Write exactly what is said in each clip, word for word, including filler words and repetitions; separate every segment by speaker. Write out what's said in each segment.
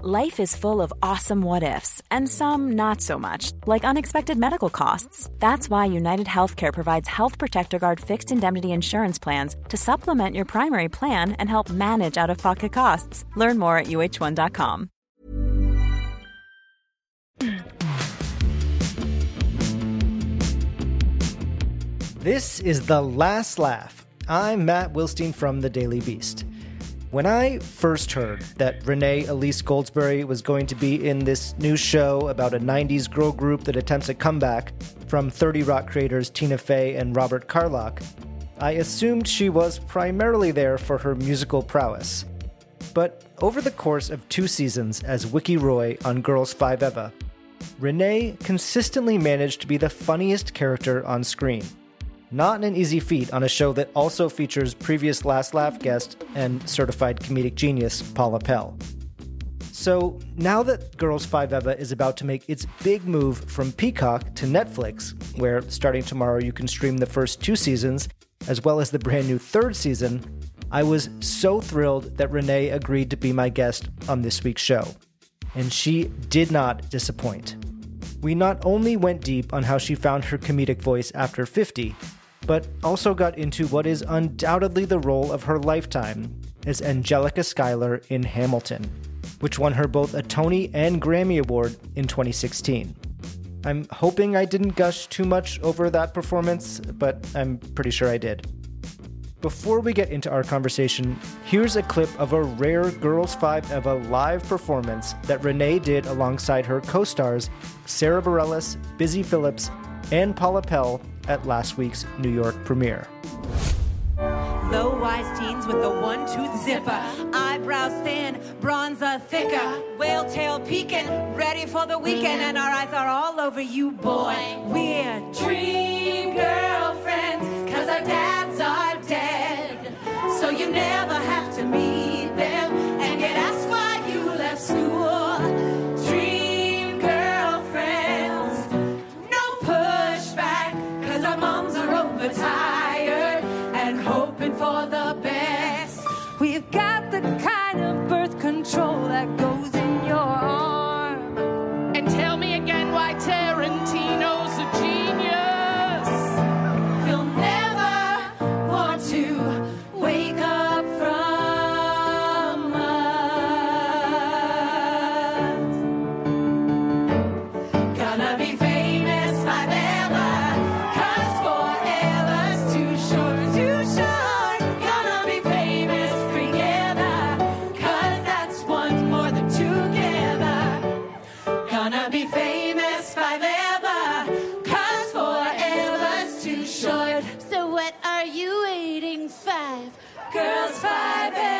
Speaker 1: Life is full of awesome what-ifs, and some not so much, like unexpected medical costs. That's why United Healthcare provides Health Protector Guard fixed indemnity insurance plans to supplement your primary plan and help manage out-of-pocket costs. Learn more at U H one dot com.
Speaker 2: This is The Last Laugh. I'm Matt Wilstein from The Daily Beast. When I first heard that Renee Elise Goldsberry was going to be in this new show about a nineties girl group that attempts a comeback from thirty Rock creators Tina Fey and Robert Carlock, I assumed she was primarily there for her musical prowess. But over the course of two seasons as Wiki Roy on Girls Five Eva, Renee consistently managed to be the funniest character on screen. Not an easy feat on a show that also features previous Last Laugh guest and certified comedic genius Paula Pell. So now that Girls Five Eva is about to make its big move from Peacock to Netflix, where starting tomorrow you can stream the first two seasons, as well as the brand new third season, I was so thrilled that Renee agreed to be my guest on this week's show. And she did not disappoint. We not only went deep on how she found her comedic voice after fifty, but also got into what is undoubtedly the role of her lifetime as Angelica Schuyler in Hamilton, which won her both a Tony and Grammy Award in twenty sixteen. I'm hoping I didn't gush too much over that performance, but I'm pretty sure I did. Before we get into our conversation, here's a clip of a rare Girls Five Eva live performance that Renee did alongside her co-stars Sarah Bareilles, Busy Phillips, and Paula Pell at last week's New York premiere.
Speaker 3: Low-wise teens with the one-tooth zipper, eyebrows thin, bronzer thicker, whale tail peeking, ready for the weekend, and our eyes are all over you, boy. We're dream girlfriends, cause our dads are dead, so you never have to meet them and get asked why you left school. Dream girlfriends, no pushback, cause our moms are overtired and hoping for the best. We've got the kind of birth control that goes in your arm.
Speaker 4: And tell me again why Tarantino's a genius.
Speaker 3: You'll never want to wake up from us. Gonna be famous forever, cause forever's too short, too short. Gonna be famous together, cause that's one more than together. Gonna be famous forever, cause forever's too short.
Speaker 4: So what are you waiting for?
Speaker 3: Girls Five Eva.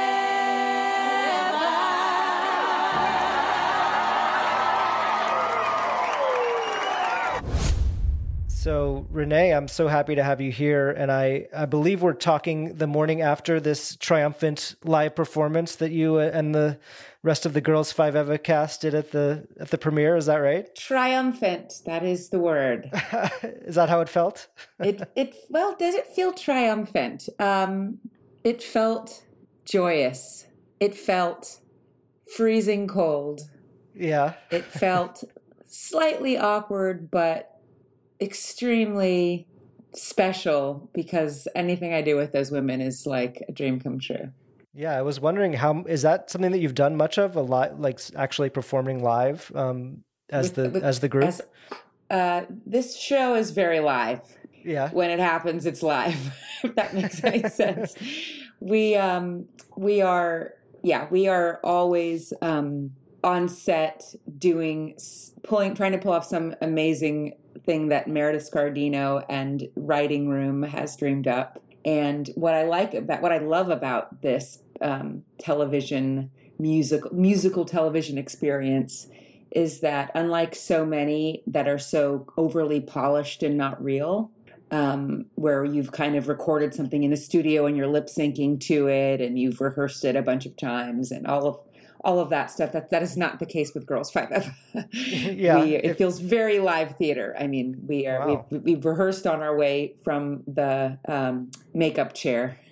Speaker 2: So, Renee, I'm so happy to have you here, and I, I believe we're talking the morning after this triumphant live performance that you and the rest of the Girls Five Eva cast did at the at the premiere. Is that right?
Speaker 5: Triumphant, that is the word.
Speaker 2: Is that how it felt?
Speaker 5: it it well, did it feel triumphant? Um, it felt joyous. It felt freezing cold.
Speaker 2: Yeah.
Speaker 5: It felt slightly awkward, but extremely special, because anything I do with those women is like a dream come true.
Speaker 2: Yeah, I was wondering, how is that something that you've done much of, a lot, like actually performing live um, as
Speaker 5: With-
Speaker 2: the
Speaker 5: with-
Speaker 2: as the group?
Speaker 5: as- uh, this show is very live.
Speaker 2: Yeah.
Speaker 5: When it happens, it's live. If that makes any sense. We um we are yeah we are always um on set doing pulling trying to pull off some amazing thing that Meredith Scardino and writing room has dreamed up. And what I like about what I love about this um, television musical musical television experience is that, unlike so many that are so overly polished and not real, um, where you've kind of recorded something in the studio and you're lip syncing to it and you've rehearsed it a bunch of times and all of all of that stuff, that that is not the case with Girls Five Eva.
Speaker 2: Yeah,
Speaker 5: we, it
Speaker 2: if-
Speaker 5: feels very live theater. I mean, we are
Speaker 2: Wow.
Speaker 5: we've, we've rehearsed on our way from the um, makeup chair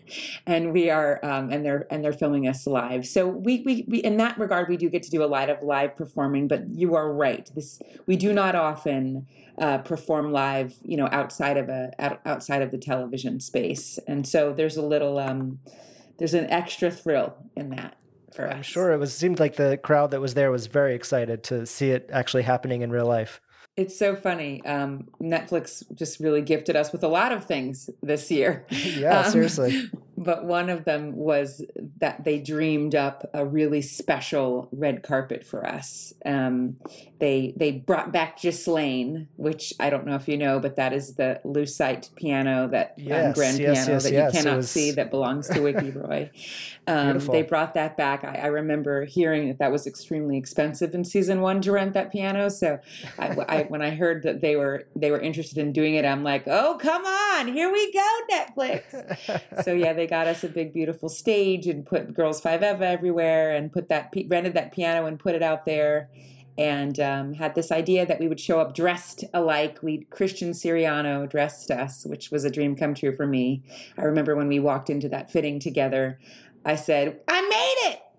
Speaker 5: and we are, um, and they're and they're filming us live. So we, we we in that regard, we do get to do a lot of live performing. But you are right. This we do not often uh, perform live, you know, outside of a out, outside of the television space, and so there's a little um, there's an extra thrill in that. For
Speaker 2: I'm
Speaker 5: us.
Speaker 2: sure it was seemed like the crowd that was there was very excited to see it actually happening in real life.
Speaker 5: It's so funny. Um, Netflix just really gifted us with a lot of things this year.
Speaker 2: Yeah,
Speaker 5: um,
Speaker 2: seriously.
Speaker 5: But one of them was that they dreamed up a really special red carpet for us. Um, they they brought back Ghislaine, which I don't know if you know, but that is the Lucite piano, that
Speaker 2: Yes,
Speaker 5: um, grand
Speaker 2: yes,
Speaker 5: piano
Speaker 2: yes,
Speaker 5: that
Speaker 2: yes.
Speaker 5: you
Speaker 2: It
Speaker 5: cannot
Speaker 2: was-
Speaker 5: see, that belongs to Wiki Roy. Um,
Speaker 2: Beautiful.
Speaker 5: they brought that back. I, I remember hearing that that was extremely expensive in season one to rent that piano. So I, I, when I heard that they were they were interested in doing it, I'm like, oh, come on, here we go, Netflix. So yeah, they got us a big, beautiful stage and put Girls Five Eva everywhere, and put that rented that piano and put it out there, and um, had this idea that we would show up dressed alike. We Christian Siriano dressed us, which was a dream come true for me. I remember when we walked into that fitting together, I said, I made it.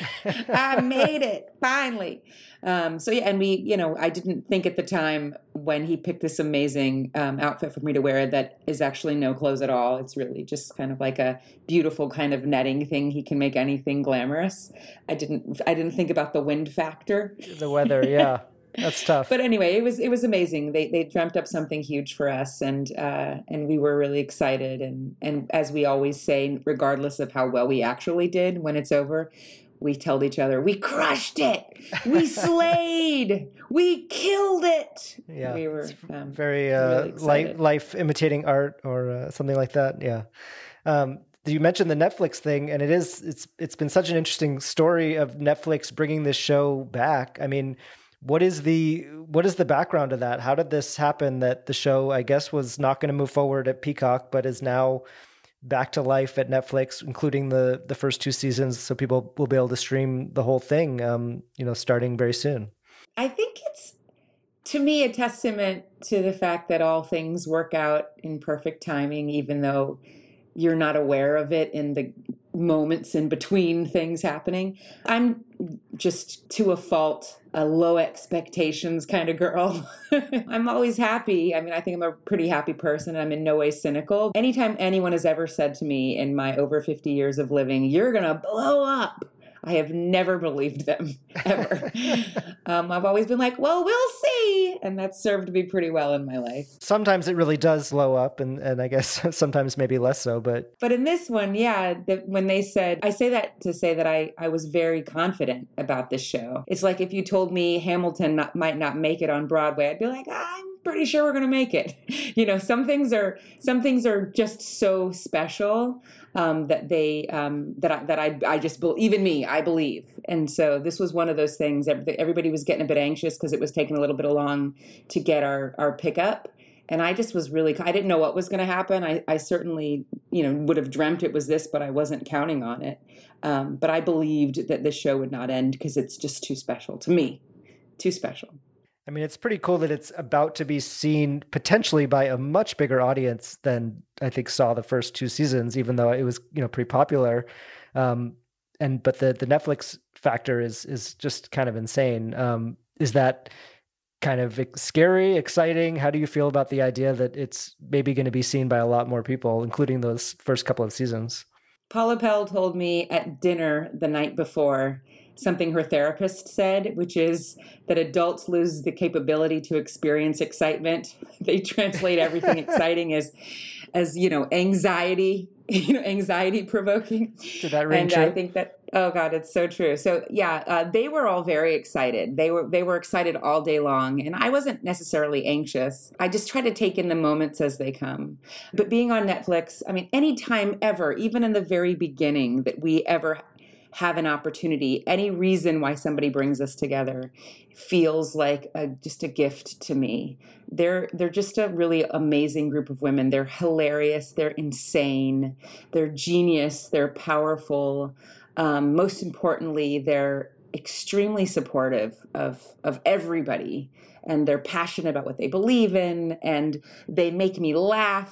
Speaker 5: I made it finally. Um, so yeah, and we, you know, I didn't think at the time when he picked this amazing um, outfit for me to wear that is actually no clothes at all. It's really just kind of like a beautiful kind of netting thing. He can make anything glamorous. I didn't, I didn't think about the wind factor.
Speaker 2: The weather, yeah, that's tough.
Speaker 5: But anyway, it was it was amazing. They they dreamt up something huge for us, and uh, and we were really excited. And and as we always say, regardless of how well we actually did, when it's over, we tell each other, we crushed it, we slayed, we killed it.
Speaker 2: Yeah,
Speaker 5: We were um,
Speaker 2: very uh,
Speaker 5: really
Speaker 2: life,
Speaker 5: excited.
Speaker 2: life imitating art or uh, something like that. Yeah. Um, you mentioned the Netflix thing, and it is it's it's been such an interesting story of Netflix bringing this show back. I mean, what is the what is the background of that? How did this happen that the show, I guess, was not going to move forward at Peacock, but is now back to life at Netflix, including the the first two seasons, so people will be able to stream the whole thing, um, you know, starting very soon?
Speaker 5: I think it's, to me, a testament to the fact that all things work out in perfect timing, even though you're not aware of it in the moments in between things happening. I'm just, to a fault, a low expectations kind of girl. I'm always happy. I mean, I think I'm a pretty happy person. I'm in no way cynical. Anytime anyone has ever said to me in my over fifty years of living, you're going to blow up, I have never believed them, ever. um, I've always been like, well, we'll see. And that's served me pretty well in my life.
Speaker 2: Sometimes it really does blow up, and, and I guess sometimes maybe less so, but...
Speaker 5: But in this one, yeah, the, when they said, I say that to say that I, I was very confident about this show. It's like if you told me Hamilton not, might not make it on Broadway, I'd be like, I'm pretty sure we're going to make it. You know, some things are, some things are just so special um, that they, um, that I, that I, I just, be, even me, I believe. And so this was one of those things. Everybody was getting a bit anxious because it was taking a little bit long to get our, our pickup. And I just was really, I didn't know what was going to happen. I, I certainly, you know, would have dreamt it was this, but I wasn't counting on it. Um, but I believed that this show would not end because it's just too special to me, too special.
Speaker 2: I mean, it's pretty cool that it's about to be seen potentially by a much bigger audience than I think saw the first two seasons, even though it was, you know, pretty popular. Um, and, but the, the Netflix factor is, is just kind of insane. Um, is that kind of scary, exciting? How do you feel about the idea that it's maybe going to be seen by a lot more people, including those first couple of seasons?
Speaker 5: Paula Pell told me at dinner the night before something her therapist said, which is that adults lose the capability to experience excitement. They translate everything exciting as, as, you know, anxiety, you know, anxiety provoking.
Speaker 2: Did that ring
Speaker 5: and
Speaker 2: true?
Speaker 5: I think that, oh God, it's so true. So yeah, uh, they were all very excited. They were, they were excited all day long. And I wasn't necessarily anxious. I just try to take in the moments as they come. But being on Netflix, I mean, anytime ever, even in the very beginning that we ever have an opportunity, any reason why somebody brings us together feels like a, just a gift to me. They're they're just a really amazing group of women. They're hilarious. They're insane. They're genius. They're powerful. Um, most importantly, they're extremely supportive of of everybody, and they're passionate about what they believe in, and they make me laugh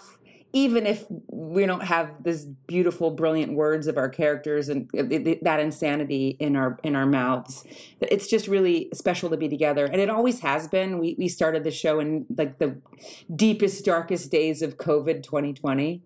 Speaker 5: even if we don't have this beautiful, brilliant words of our characters and that insanity in our in our mouths, it's just really special to be together. And it always has been. We we started the show in like the deepest, darkest days of COVID twenty twenty.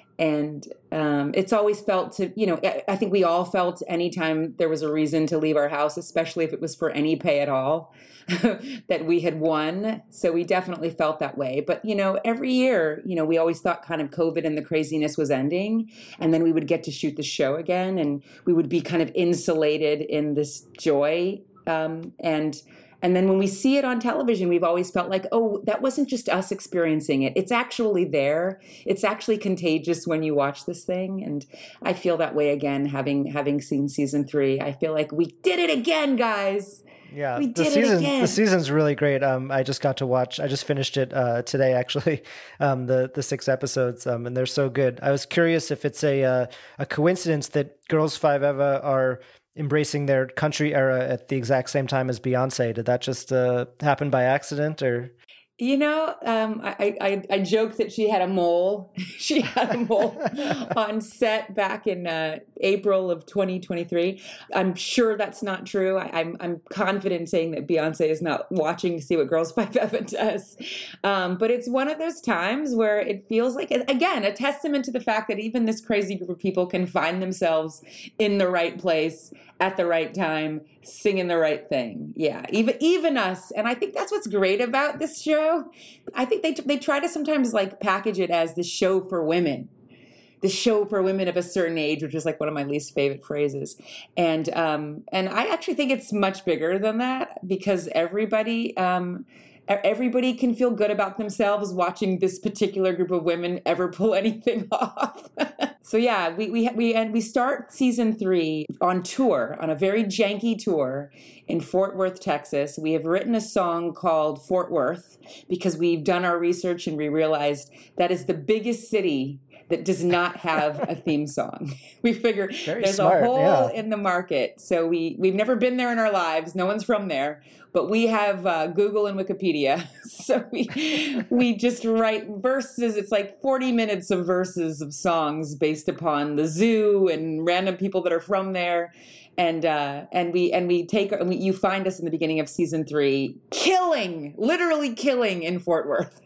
Speaker 5: And um, it's always felt to, you know, I think we all felt anytime there was a reason to leave our house, especially if it was for any pay at all, that we had won. So we definitely felt that way. But, you know, every year, you know, we always thought kind of COVID and the craziness was ending. And then we would get to shoot the show again and we would be kind of insulated in this joy. Um, and And then when we see it on television, we've always felt like, oh, that wasn't just us experiencing it. It's actually there. It's actually contagious when you watch this thing. And I feel that way again, having having seen season three. I feel like we did it again, guys.
Speaker 2: Yeah,
Speaker 5: we
Speaker 2: the
Speaker 5: did
Speaker 2: season,
Speaker 5: it again.
Speaker 2: The season's really great. Um, I just got to watch. I just finished it uh, today, actually. Um, the the six episodes, um, and they're so good. I was curious if it's a uh, a coincidence that Girls Five Eva are embracing their country era at the exact same time as Beyonce. Did that just uh, happen by accident, or?
Speaker 5: You know, um, I, I I joke that she had a mole. She had a mole on set back in uh, April of twenty twenty-three. I'm sure that's not true. I, I'm I'm confident saying that Beyonce is not watching to see what Girls Five Eva does. Um, but it's one of those times where it feels like, again, a testament to the fact that even this crazy group of people can find themselves in the right place at the right time, singing the right thing. Yeah, even even us. And I think that's what's great about this show. I think they they try to sometimes like package it as the show for women. The show for women of a certain age, which is like one of my least favorite phrases. And um, and I actually think it's much bigger than that because everybody um, everybody can feel good about themselves watching this particular group of women ever pull anything off. So yeah, we we we and we start season three on tour, on a very janky tour in Fort Worth, Texas. We have written a song called Fort Worth because we've done our research and we realized that is the biggest city that does not have a theme song. We figure
Speaker 2: Very
Speaker 5: there's
Speaker 2: smart,
Speaker 5: a hole
Speaker 2: yeah.
Speaker 5: in the market. So we, we've never been there in our lives. No one's from there. But we have uh, Google and Wikipedia. So we we just write verses. It's like forty minutes of verses of songs based upon the zoo and random people that are from there. And uh, and we and we take and we, you find us in the beginning of season three, killing, literally killing in Fort Worth.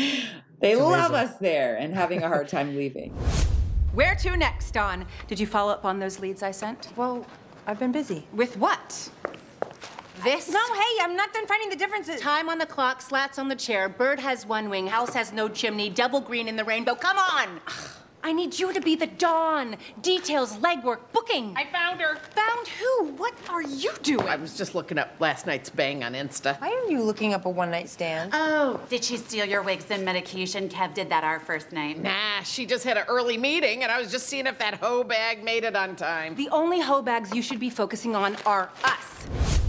Speaker 5: They love us there and having a hard time leaving.
Speaker 3: Where to next, Dawn? Did you follow up on those leads I sent?
Speaker 6: Well, I've been busy.
Speaker 3: With what? This?
Speaker 6: No, hey, I'm not done finding the differences.
Speaker 7: Time on the clock, slats on the chair, bird has one wing, house has no chimney, double green in the rainbow. Come on! I need you to be the Dawn. Details, legwork, booking.
Speaker 4: I found her.
Speaker 3: Found who? What are you doing?
Speaker 8: I was just looking up last night's bang on Insta.
Speaker 6: Why are you looking up a one-night stand?
Speaker 7: Oh, did she steal your wigs and medication? Kev did that our first night.
Speaker 8: Nah, she just had an early meeting, and I was just seeing if that hoe bag made it on time.
Speaker 3: The only hoe bags you should be focusing on are us.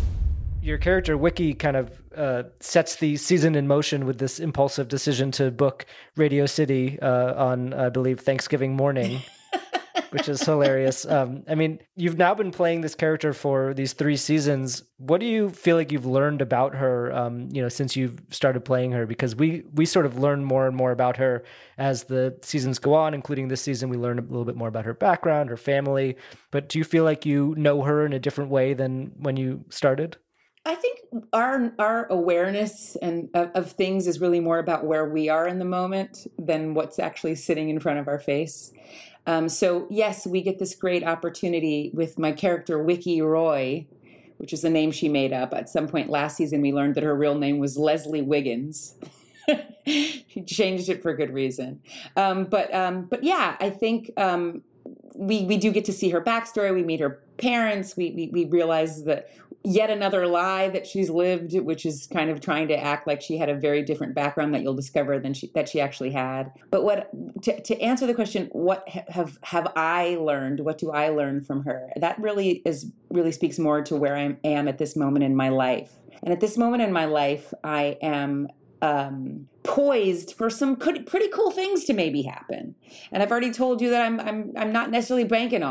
Speaker 2: Your character, Wiki, kind of uh, sets the season in motion with this impulsive decision to book Radio City uh, on, I believe, Thanksgiving morning, which is hilarious. Um, I mean, you've now been playing this character for these three seasons. What do you feel like you've learned about her, um, you know, since you've started playing her? Because we we sort of learn more and more about her as the seasons go on, including this season. We learn a little bit more about her background, her family. But do you feel like you know her in a different way than when you started?
Speaker 5: I think our our awareness and of, of things is really more about where we are in the moment than what's actually sitting in front of our face. Um, so yes, we get this great opportunity with my character Wiki Roy, which is a name she made up. At some point last season, we learned that her real name was Leslie Wiggins. She changed it for a good reason. Um, but um, but yeah, I think um, we we do get to see her backstory. We meet her parents. We we, we realize that yet another lie that she's lived, which is kind of trying to act like she had a very different background that you'll discover than she that she actually had. But what to, to answer the question, what have have I learned? What do I learn from her? That really is really speaks more to where I am at this moment in my life. And at this moment in my life, I am um, poised for some pretty cool things to maybe happen. And I've already told you that I'm I'm I'm not necessarily banking on them.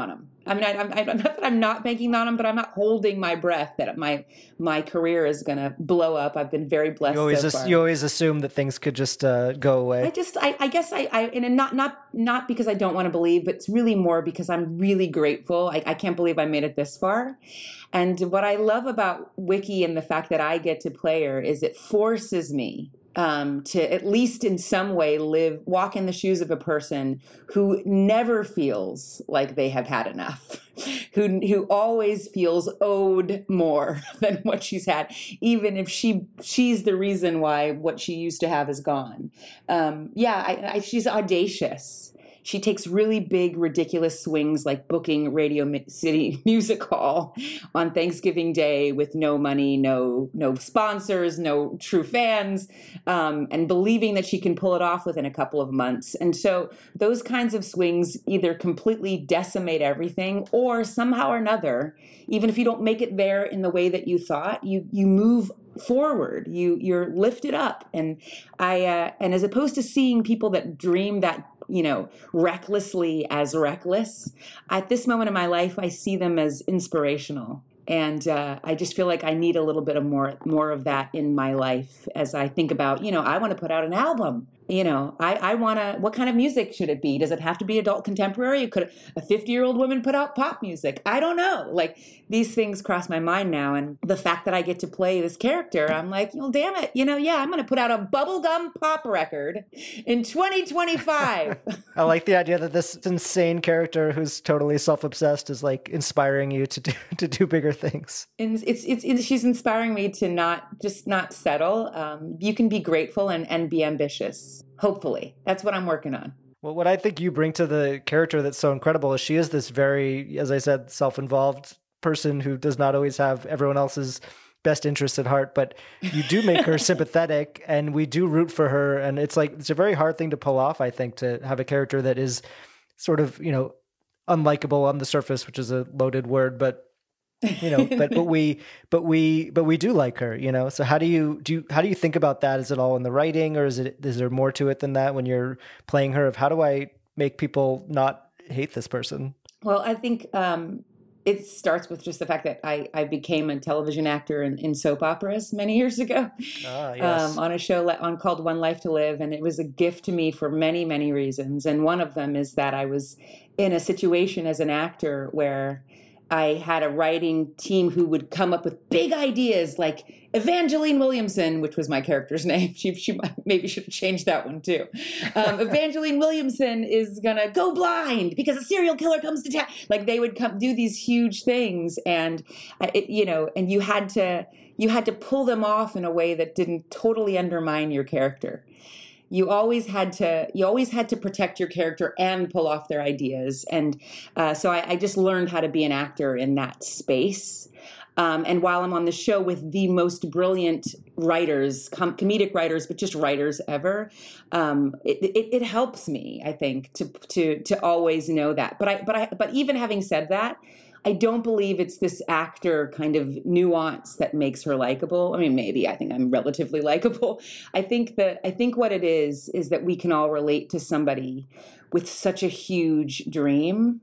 Speaker 5: I mean, I, I'm, I'm not that I'm not banking on them, but I'm not holding my breath that my my career is going to blow up. I've been very blessed.
Speaker 2: You always,
Speaker 5: so
Speaker 2: as,
Speaker 5: far.
Speaker 2: you always assume that things could just uh, go away.
Speaker 5: I just, I, I guess, I, I, and not, not, not because I don't want to believe, but it's really more because I'm really grateful. I, I can't believe I made it this far. And what I love about Wiki and the fact that I get to play her is it forces me um, to at least in some way live, walk in the shoes of a person who never feels like they have had enough, who who always feels owed more than what she's had, even if she she's the reason why what she used to have is gone. Um, yeah, I, I, she's audacious. She takes really big, ridiculous swings like booking Radio City Music Hall on Thanksgiving Day with no money, no no sponsors, no true fans, um, and believing that she can pull it off within a couple of months. And so those kinds of swings either completely decimate everything or somehow or another, even if you don't make it there in the way that you thought, you you move forward, you you're lifted up. And I uh, and as opposed to seeing people that dream that, you know, recklessly as reckless, at this moment in my life, I see them as inspirational. And uh, I just feel like I need a little bit of more more of that in my life as I think about, you know, I want to put out an album. You know, I, I want to, what kind of music should it be? Does it have to be adult contemporary? Could a fifty-year-old woman put out pop music? I don't know. Like, these things cross my mind now. And the fact that I get to play this character, I'm like, well, damn it. You know, yeah, I'm going to put out a bubblegum pop record in twenty twenty-five.
Speaker 2: I like the idea that this insane character who's totally self-obsessed is like inspiring you to do to do bigger things.
Speaker 5: And it's, it's, it's she's inspiring me to not just not settle. Um, you can be grateful and, and be ambitious. Hopefully. That's what I'm working on.
Speaker 2: Well, what I think you bring to the character that's so incredible is she is this very, as I said, self-involved person who does not always have everyone else's best interests at heart, but you do make her sympathetic and we do root for her. And it's like, it's a very hard thing to pull off, I think, to have a character that is sort of, you know, unlikable on the surface, which is a loaded word, but you know, but, but we, but we, but we do like her, you know? So how do you, do you, how do you think about that? Is it all in the writing or is it, is there more to it than that when you're playing her of how do I make people not hate this person?
Speaker 5: Well, I think, um, it starts with just the fact that I, I became a television actor in, in soap operas many years ago,
Speaker 2: ah, yes.
Speaker 5: um, on a show on called One Life to Live. And it was a gift to me for many, many reasons. And one of them is that I was in a situation as an actor where I had a writing team who would come up with big ideas like Evangeline Williamson, which was my character's name. She, she maybe should have changed that one too. Um, Evangeline Williamson is going to go blind because a serial killer comes to town. Like they would come do these huge things and, it, you know, and you had to, you had to pull them off in a way that didn't totally undermine your character. You always had to, you always had to protect your character and pull off their ideas. And uh, so I, I just learned how to be an actor in that space. Um, and while I'm on the show with the most brilliant writers, com- comedic writers, but just writers ever, um, it, it, it helps me, I think, to to to always know that. But I, but I, but even having said that, I don't believe it's this actor kind of nuance that makes her likable. I mean, maybe I think I'm relatively likable. I think that I think what it is is that we can all relate to somebody with such a huge dream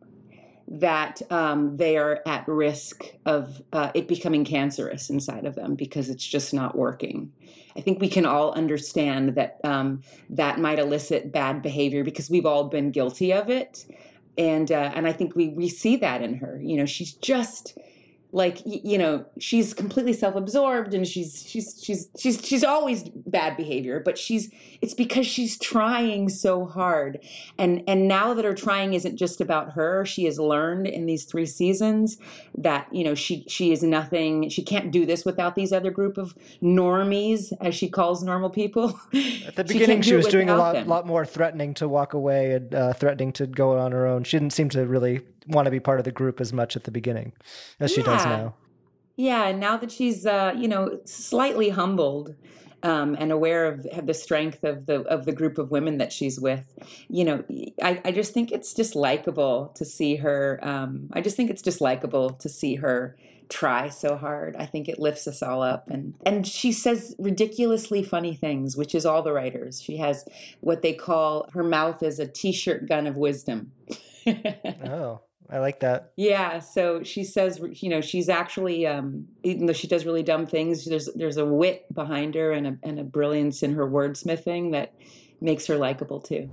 Speaker 5: that um, they are at risk of uh, it becoming cancerous inside of them because it's just not working. I think we can all understand that um, that might elicit bad behavior because we've all been guilty of it. And uh, and I think we we see that in her. You know, she's just like, you know, she's completely self-absorbed and she's she's she's she's she's always bad behavior, but she's it's because she's trying so hard. And and now that her trying isn't just about her, she has learned in these three seasons that, you know, she she is nothing, she can't do this without these other group of normies, as she calls normal people.
Speaker 2: At the beginning, she, she was doing a lot
Speaker 5: them.
Speaker 2: lot more threatening to walk away and uh, threatening to go on her own. She didn't seem to really want to be part of the group as much at the beginning as she
Speaker 5: yeah.
Speaker 2: does now.
Speaker 5: Yeah, and now that she's, uh, you know, slightly humbled um, and aware of, of the strength of the of the group of women that she's with, you know, I, I just think it's just likable to see her. Um, I just think it's just likable to see her try so hard. I think it lifts us all up. And, and she says ridiculously funny things, which is all the writers. She has what they call, her mouth is a T-shirt gun of wisdom.
Speaker 2: Oh. I like that.
Speaker 5: Yeah, so she says, you know, she's actually, um, even though she does really dumb things, there's there's a wit behind her and a, and a brilliance in her wordsmithing that makes her likable too.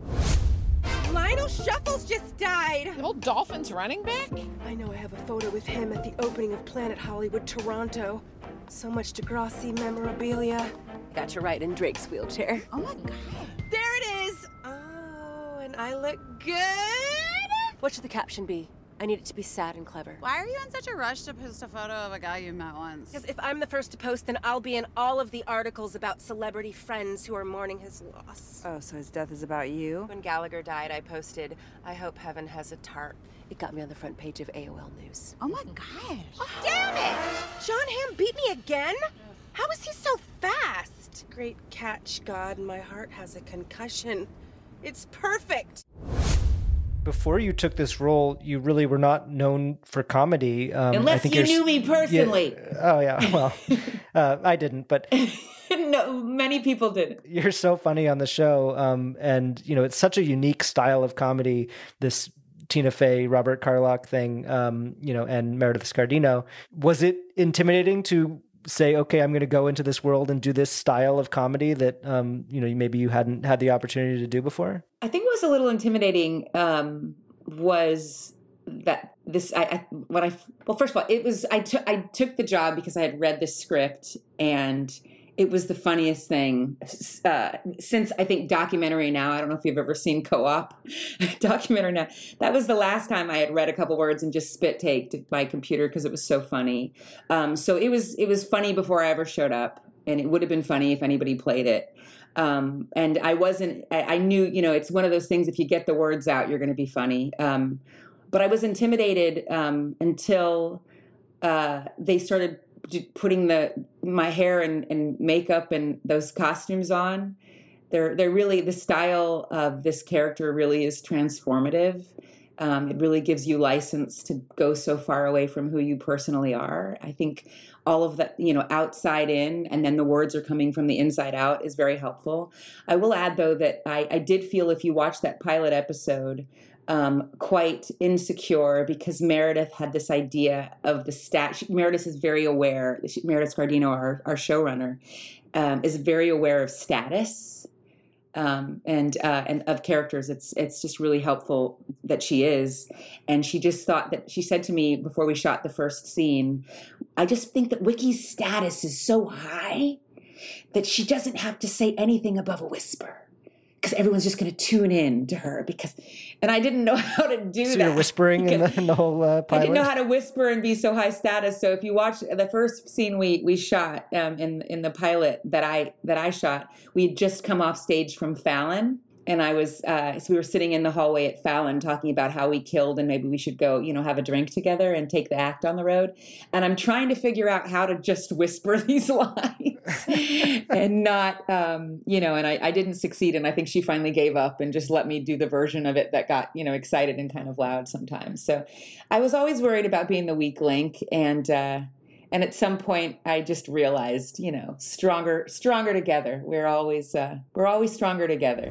Speaker 9: Lionel Shuffles just died.
Speaker 8: The old Dolphins running back?
Speaker 9: I know I have a photo with him at the opening of Planet Hollywood, Toronto. So much Degrassi memorabilia. Got to ride in Drake's wheelchair.
Speaker 10: Oh my God.
Speaker 9: There it is. Oh, and I look good. What should the caption be? I need it to be sad and clever.
Speaker 10: Why are you in such a rush to post a photo of a guy you met once?
Speaker 9: Because if I'm the first to post, then I'll be in all of the articles about celebrity friends who are mourning his loss.
Speaker 6: Oh, so his death is about you?
Speaker 9: When Gallagher died, I posted, I hope heaven has a tart. It got me on the front page of A O L News.
Speaker 10: Oh my gosh.
Speaker 9: Oh, damn it! John Hamm beat me again? How is he so fast? Great catch, God. My heart has a concussion. It's perfect.
Speaker 2: Before you took this role, you really were not known for comedy. Um,
Speaker 5: Unless
Speaker 2: I think
Speaker 5: you
Speaker 2: you're,
Speaker 5: knew me personally.
Speaker 2: Yeah, oh, yeah. Well, uh, I didn't, but...
Speaker 5: No, many people didn't.
Speaker 2: You're so funny on the show. Um, and, you know, it's such a unique style of comedy, this Tina Fey, Robert Carlock thing, um, you know, and Meredith Scardino. Was it intimidating to say, okay, I'm going to go into this world and do this style of comedy that, um, you know, maybe you hadn't had the opportunity to do before?
Speaker 5: I think what was a little intimidating um, was that this, I, I, when I, well, first of all, it was, I took, I took the job because I had read the script and it was the funniest thing uh, since, I think, Documentary Now. I don't know if you've ever seen Co-op. Documentary Now. That was the last time I had read a couple words and just spit taked my computer because it was so funny. Um, so it was it was funny before I ever showed up, and it would have been funny if anybody played it. Um, and I wasn't, I, I knew, you know, it's one of those things, if you get the words out, you're going to be funny. Um, but I was intimidated um, until uh, they started putting the my hair and, and makeup and those costumes on. They're they're really, the style of this character really is transformative. Um, it really gives you license to go so far away from who you personally are. I think all of that, you know, outside in, and then the words are coming from the inside out is very helpful. I will add though that I, I did feel, if you watch that pilot episode, Um, quite insecure because Meredith had this idea of the stat. She, Meredith is very aware. She, Meredith Scardino, our, our showrunner, um, is very aware of status um, and uh, and of characters. It's it's just really helpful that she is. And she just thought that, she said to me before we shot the first scene, I just think that Wiki's status is so high that she doesn't have to say anything above a whisper, because everyone's just going to tune in to her. Because, and I didn't know how to do
Speaker 2: so
Speaker 5: that.
Speaker 2: So you're whispering in the, in the whole uh, pilot?
Speaker 5: I didn't know how to whisper and be so high status. So if you watch the first scene we we shot um, in in the pilot that I that I shot, we had just come off stage from Fallon. And I was, uh, so we were sitting in the hallway at Fallon talking about how we killed and maybe we should go, you know, have a drink together and take the act on the road. And I'm trying to figure out how to just whisper these lines and not, um, you know, and I, I didn't succeed. And I think she finally gave up and just let me do the version of it that got, you know, excited and kind of loud sometimes. So I was always worried about being the weak link. And, uh, and at some point I just realized, you know, stronger, stronger together. We're always, uh, we're always stronger together.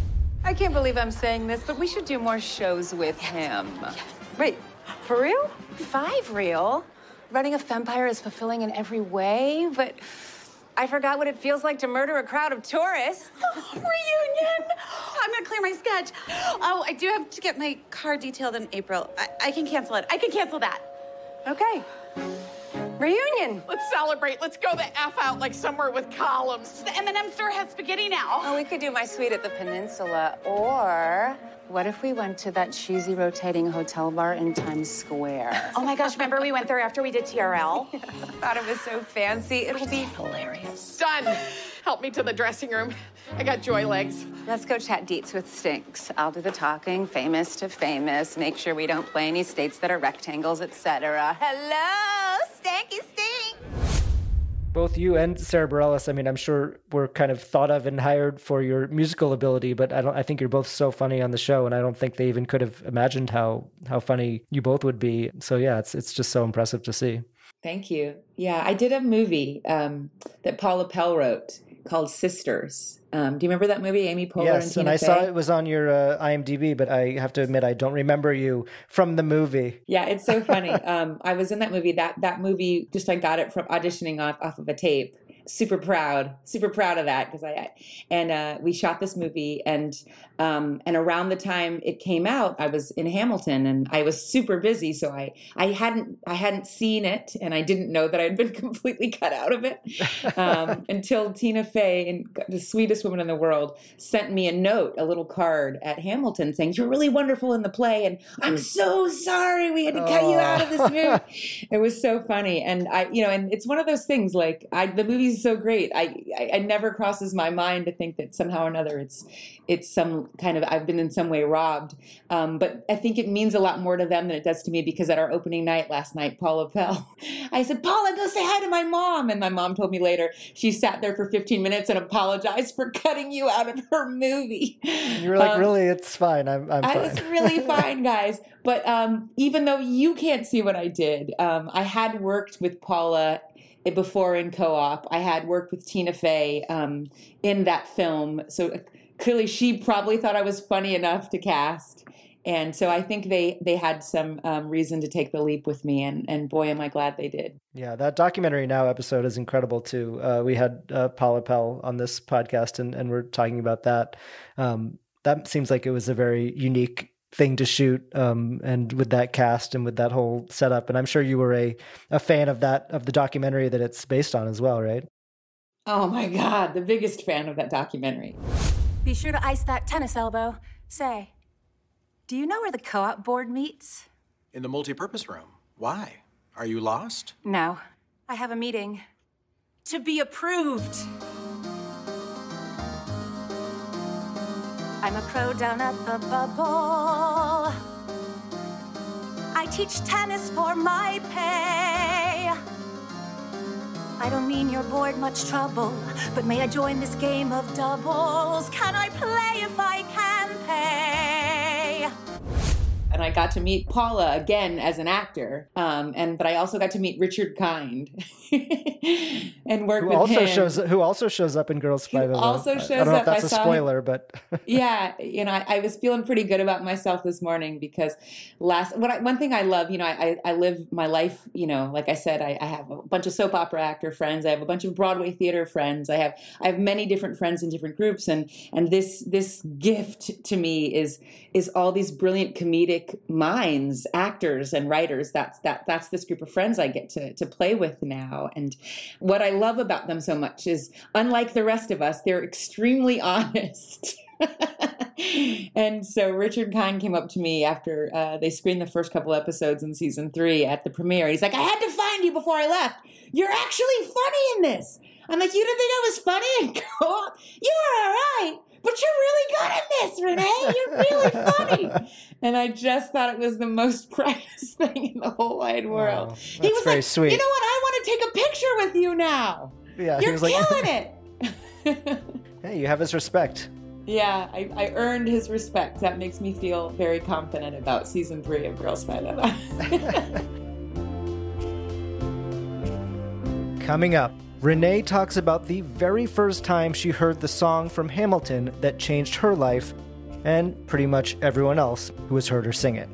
Speaker 6: I can't believe I'm saying this, but we should do more shows with him. Wait, for real? Five reel? Running a Fempire is fulfilling in every way, but I forgot what it feels like to murder a crowd of tourists.
Speaker 10: Oh, reunion! I'm gonna clear my sketch. Oh, I do have to get my car detailed in April. I, I can cancel it. I can cancel that.
Speaker 6: Okay. Reunion.
Speaker 8: Let's celebrate. Let's go the F out like somewhere with columns.
Speaker 10: The M and M store has spaghetti now.
Speaker 6: Oh, we could do My Suite at the Peninsula, or what if we went to that cheesy rotating hotel bar in Times Square?
Speaker 10: Oh my gosh, remember we went there after we did T R L?
Speaker 6: I thought it was so fancy. It'll be hilarious.
Speaker 8: Done. Help me to the dressing room. I got joy legs.
Speaker 6: Let's go chat deets with Stinks. I'll do the talking, famous to famous, make sure we don't play any states that are rectangles, et cetera. Hello, Stanky Stink.
Speaker 2: Both you and Sarah Bareilles, I mean, I'm sure were kind of thought of and hired for your musical ability, but I don't. I think you're both so funny on the show, and I don't think they even could have imagined how how funny you both would be. So yeah, it's it's just so impressive to see.
Speaker 5: Thank you. Yeah, I did a movie um, that Paula Pell wrote called Sisters. Um, do you remember that movie, Amy Poehler
Speaker 2: yes,
Speaker 5: and Tina
Speaker 2: and I
Speaker 5: Fey?
Speaker 2: saw it was on your uh, IMDb, but I have to admit I don't remember you from the movie.
Speaker 5: Yeah, it's so funny. um, I was in that movie. That that movie, just I got it from auditioning off, off of a tape. Super proud, super proud of that because I and uh, we shot this movie and um, and around the time it came out, I was in Hamilton and I was super busy, so I I hadn't I hadn't seen it and I didn't know that I'd been completely cut out of it um, until Tina Fey, and the sweetest woman in the world, sent me a note, a little card at Hamilton saying, "You're really wonderful in the play, and I'm so sorry we had to cut
Speaker 2: oh.
Speaker 5: you out of this movie." It was so funny, and I you know, and it's one of those things like I the movie's so great. I, I it never crosses my mind to think that somehow or another it's it's some kind of I've been in some way robbed. Um, but I think it means a lot more to them than it does to me because at our opening night last night, Paula Pell, I said, "Paula, go say hi to my mom." And my mom told me later she sat there for fifteen minutes and apologized for cutting you out of her movie.
Speaker 2: You were like, um, really? It's fine. I'm, I'm
Speaker 5: I
Speaker 2: fine.
Speaker 5: was really fine, guys. But um, even though you can't see what I did, um, I had worked with Paula before in Co-op. I had worked with Tina Fey um, in that film. So clearly she probably thought I was funny enough to cast. And so I think they, they had some um, reason to take the leap with me. And, and boy, am I glad they did.
Speaker 2: Yeah, that Documentary Now episode is incredible too. Uh, we had uh, Paula Pell on this podcast and, and we're talking about that. Um, that seems like it was a very unique thing to shoot, um, and with that cast and with that whole setup. And I'm sure you were a, a fan of that, of the documentary that it's based on as well, right?
Speaker 5: Oh my God, the biggest fan of that documentary.
Speaker 11: Be sure to ice that tennis elbow. Say, do you know where the co-op board meets?
Speaker 12: In the multipurpose room. Why? Are you lost?
Speaker 11: No. I have a meeting to be approved. I'm a pro down at the Bubble. I teach tennis for my pay. I don't mean you're bored, much trouble, but may I join this game of doubles? Can I play if I can pay?
Speaker 5: And I got to meet Paula again as an actor, um, and but I also got to meet Richard Kind and work
Speaker 2: who
Speaker 5: with
Speaker 2: also
Speaker 5: him.
Speaker 2: shows who also shows up in Girls Five.
Speaker 5: Also shows
Speaker 2: I don't know
Speaker 5: up.
Speaker 2: if that's
Speaker 5: I
Speaker 2: a
Speaker 5: saw
Speaker 2: spoiler,
Speaker 5: him.
Speaker 2: but
Speaker 5: yeah, you know, I, I was feeling pretty good about myself this morning because last what I, one thing I love, you know, I, I live my life, you know, like I said, I, I have a bunch of soap opera actor friends, I have a bunch of Broadway theater friends, I have I have many different friends in different groups, and and this this gift to me is is all these brilliant comedic minds, actors and writers. That's that that's this group of friends I get to to play with now. And what I love about them so much is, unlike the rest of us, they're extremely honest. And so Richard Kind came up to me after uh, they screened the first couple episodes in season three at the premiere. He's like, "I had to find you before I left. You're actually funny in this." I'm like, "You didn't think I was funny in Co-op? You were all right, but you're really good at this, Renee. You're really funny." And I just thought it was the most precious thing in the whole wide world.
Speaker 2: Oh,
Speaker 5: he
Speaker 2: that's
Speaker 5: was
Speaker 2: very
Speaker 5: like,
Speaker 2: sweet.
Speaker 5: "You know what? I want to take a picture with you now.
Speaker 2: Yeah, he
Speaker 5: You're
Speaker 2: was like-
Speaker 5: killing it."
Speaker 2: Hey, you have his respect.
Speaker 5: Yeah, I, I earned his respect. That makes me feel very confident about season three of Girls Five Eva.
Speaker 2: Coming up, Renee talks about the very first time she heard the song from Hamilton that changed her life, and pretty much everyone else who has heard her sing it.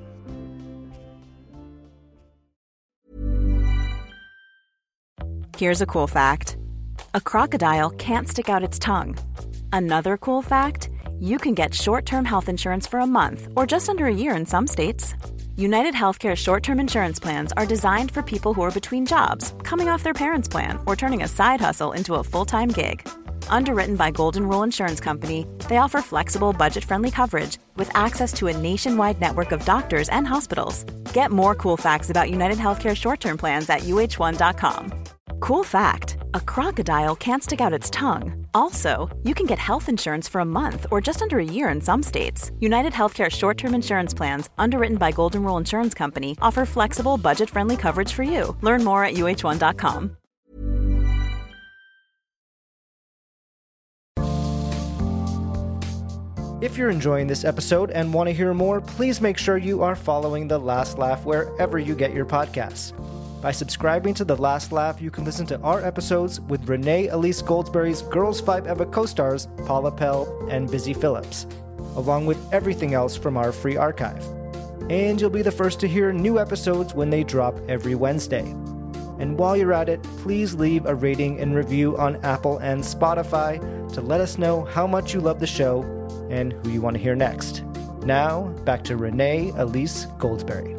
Speaker 1: Here's a cool fact. A crocodile can't stick out its tongue. Another cool fact, you can get short-term health insurance for a month or just under a year in some states. United Healthcare short-term insurance plans are designed for people who are between jobs, coming off their parents' plan, or turning a side hustle into a full-time gig. Underwritten by Golden Rule Insurance Company, they offer flexible, budget-friendly coverage with access to a nationwide network of doctors and hospitals. Get more cool facts about United Healthcare short-term plans at U H one dot com. Cool fact, a crocodile can't stick out its tongue. Also, you can get health insurance for a month or just under a year in some states. United Healthcare short-term insurance plans, underwritten by Golden Rule Insurance Company, offer flexible, budget-friendly coverage for you. Learn more at U H one dot com.
Speaker 2: If you're enjoying this episode and want to hear more, please make sure you are following The Last Laugh wherever you get your podcasts. By subscribing to The Last Laugh, you can listen to our episodes with Renee Elise Goldsberry's Girls Five Eva co-stars Paula Pell and Busy Phillips, along with everything else from our free archive. And you'll be the first to hear new episodes when they drop every Wednesday. And while you're at it, please leave a rating and review on Apple and Spotify to let us know how much you love the show and who you want to hear next. Now, back to Renee Elise Goldsberry.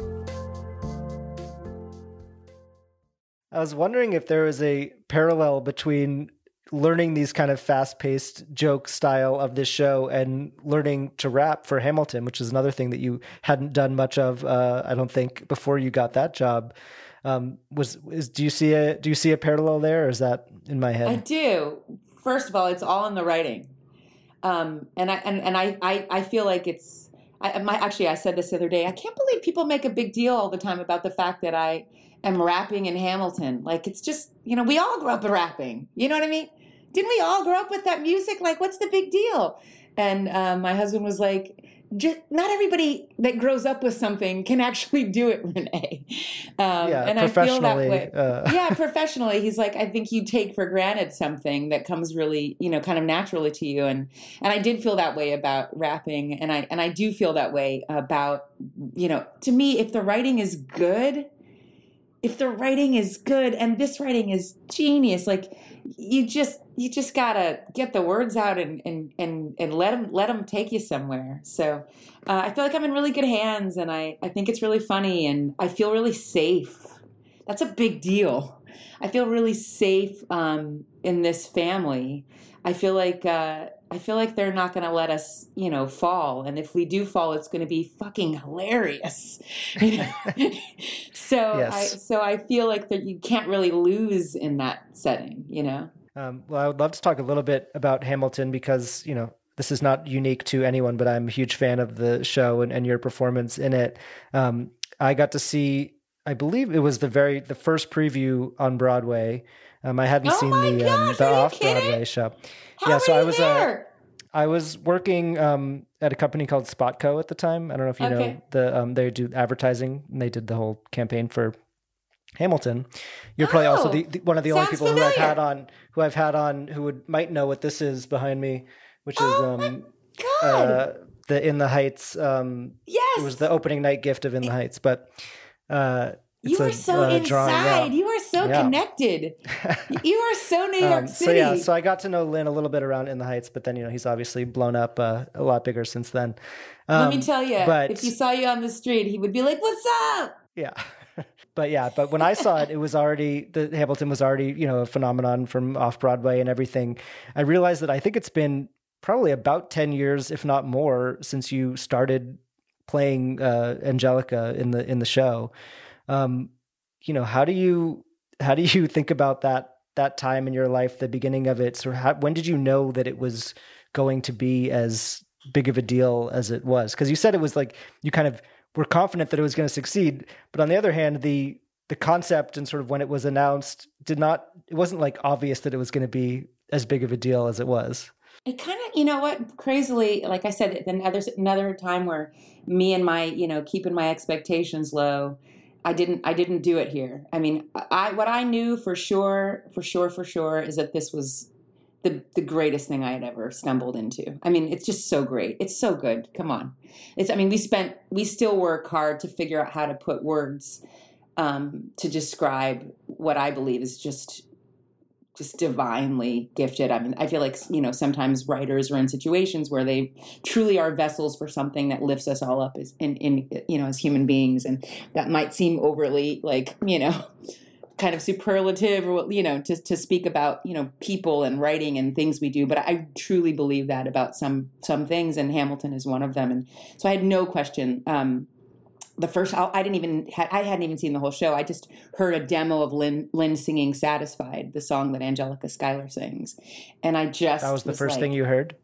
Speaker 2: I was wondering if there was a parallel between learning these kind of fast-paced joke style of this show and learning to rap for Hamilton, which is another thing that you hadn't done much of, uh, I don't think, before you got that job. Um, was is do you see a do you see a parallel there, or is that in my head?
Speaker 5: I do. First of all, it's all in the writing, um, and I and, and I, I I feel like it's. I my actually I said this the other day. I can't believe people make a big deal all the time about the fact that I am rapping in Hamilton. Like, it's just, you know, we all grew up rapping. You know what I mean? Didn't we all grow up with that music? Like, what's the big deal? And um, my husband was like, just, not everybody that grows up with something can actually do it, Renee. Um,
Speaker 2: yeah,
Speaker 5: and I feel that way.
Speaker 2: Uh...
Speaker 5: Yeah, professionally. He's like, I think you take for granted something that comes really, you know, kind of naturally to you. And and I did feel that way about rapping. And I and I do feel that way about, you know, to me, if the writing is good, if the writing is good, and this writing is genius, like, you just you just gotta get the words out and and and, and let them let them take you somewhere. So uh, I feel like I'm in really good hands, and I, I think it's really funny, and I feel really safe. That's a big deal. I feel really safe um, in this family. I feel like uh, I feel like they're not going to let us, you know, fall, and if we do fall, it's going to be fucking hilarious. You know? so
Speaker 2: yes.
Speaker 5: I so I feel like that you can't really lose in that setting, you know.
Speaker 2: Um, well, I would love to talk a little bit about Hamilton because, you know, this is not unique to anyone, but I'm a huge fan of the show and, and your performance in it. Um, I got to see, I believe it was the very, the first preview on Broadway. Um, I hadn't
Speaker 5: oh
Speaker 2: seen
Speaker 5: my
Speaker 2: the,
Speaker 5: gosh,
Speaker 2: um, the off-Broadway show.
Speaker 5: How
Speaker 2: yeah, so
Speaker 5: were
Speaker 2: I
Speaker 5: you
Speaker 2: was,
Speaker 5: there?
Speaker 2: Uh, I was working um, at a company called Spotco at the time. I don't know if you
Speaker 5: Okay.
Speaker 2: know the, um, they do advertising, and they did the whole campaign for Hamilton. You're probably also the, the, one of the only
Speaker 5: sounds
Speaker 2: people who I've
Speaker 5: familiar.
Speaker 2: had on, who I've had on, who would might know what this is behind me, which is
Speaker 5: Oh
Speaker 2: um,
Speaker 5: God.
Speaker 2: uh, the In the Heights. Um,
Speaker 5: Yes.
Speaker 2: it was the opening night gift of In the Heights, but uh, it's
Speaker 5: You
Speaker 2: a,
Speaker 5: are so
Speaker 2: uh, drawing, yeah.
Speaker 5: inside. You are so
Speaker 2: Yeah.
Speaker 5: connected. You are so New York
Speaker 2: Um,
Speaker 5: City.
Speaker 2: so yeah, so I got to know Lynn a little bit around In the Heights, but then, you know, he's obviously blown up uh, a lot bigger since then. Um,
Speaker 5: Let me tell you,
Speaker 2: but,
Speaker 5: if he saw you on the street, he would be like, "What's up?"
Speaker 2: yeah. But yeah, but when I saw it, it was already, the Hamilton was already, you know, a phenomenon from off Broadway and everything. I realized that I think it's been probably about ten years, if not more, since you started playing uh, Angelica in the in the show. Um, you know, how do you how do you think about that that time in your life, the beginning of it? So how, when did you know that it was going to be as big of a deal as it was? Because you said it was like you kind of were confident that it was going to succeed, but on the other hand, the the concept and sort of when it was announced did not, it wasn't like obvious that it was going to be as big of a deal as it was.
Speaker 5: It kind of, you know what, crazily, like I said, another another time where me and my, you know, keeping my expectations low, I didn't I didn't do it here. I mean, I what I knew for sure, for sure, for sure is that this was the the greatest thing I had ever stumbled into. I mean, it's just so great. It's so good. Come on. It's, I mean, we spent, we still work hard to figure out how to put words um, to describe what I believe is just just divinely gifted. I mean, I feel like, you know, sometimes writers are in situations where they truly are vessels for something that lifts us all up as in, in you know, as human beings. And that might seem overly like, you know, kind of superlative or, you know, to, to speak about, you know, people and writing and things we do. But I truly believe that about some, some things, and Hamilton is one of them. And so I had no question. Um, the first, I didn't even, I hadn't even seen the whole show. I just heard a demo of Lynn, Lynn singing Satisfied, the song that Angelica Schuyler sings. And I just,
Speaker 2: that was the
Speaker 5: was
Speaker 2: first
Speaker 5: like,
Speaker 2: thing you heard?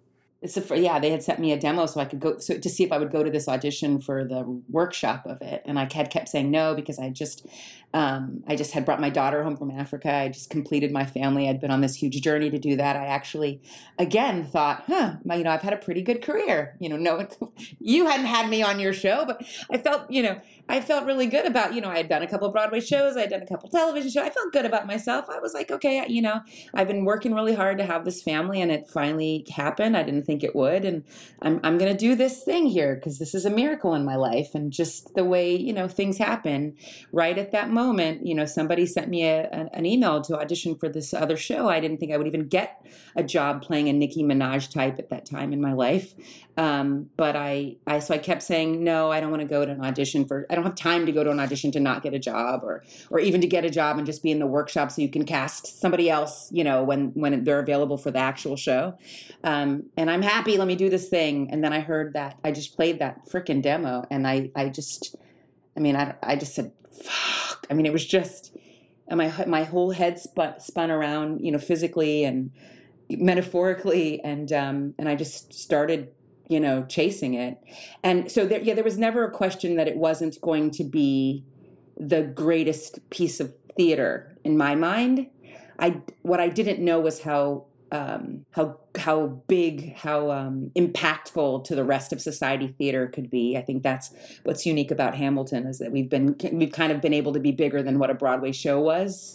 Speaker 5: It's a, yeah, they had sent me a demo so I could go so to see if I would go to this audition for the workshop of it. And I had kept saying no because I just, um, I just had brought my daughter home from Africa. I just completed my family. I'd been on this huge journey to do that. I actually, again, thought, huh, you know, I've had a pretty good career. You know, no, you hadn't had me on your show, but I felt, you know, I felt really good about, you know, I had done a couple of Broadway shows. I had done a couple of television shows. I felt good about myself. I was like, okay, you know, I've been working really hard to have this family and it finally happened. I didn't think it would. And I'm, I'm going to do this thing here because this is a miracle in my life. And just the way, you know, things happen right at that moment, you know, somebody sent me a, an, an email to audition for this other show. I didn't think I would even get a job playing a Nicki Minaj type at that time in my life. Um, but I, I, so I kept saying, no, I don't want to go to an audition for, I don't have time to go to an audition to not get a job or, or even to get a job and just be in the workshop so you can cast somebody else, you know, when, when they're available for the actual show. Um, and I'm happy, let me do this thing. And then I heard that, I just played that frickin' demo and I, I just, I mean, I, I just said, fuck. I mean, it was just, and my, my whole head spun, spun around, you know, physically and metaphorically. And, um, and I just started, you know, chasing it. And so there, yeah, there was never a question that it wasn't going to be the greatest piece of theater in my mind. I, what I didn't know was how, um, how, how big, how, um, impactful to the rest of society theater could be. I think that's what's unique about Hamilton is that we've been, we've kind of been able to be bigger than what a Broadway show was.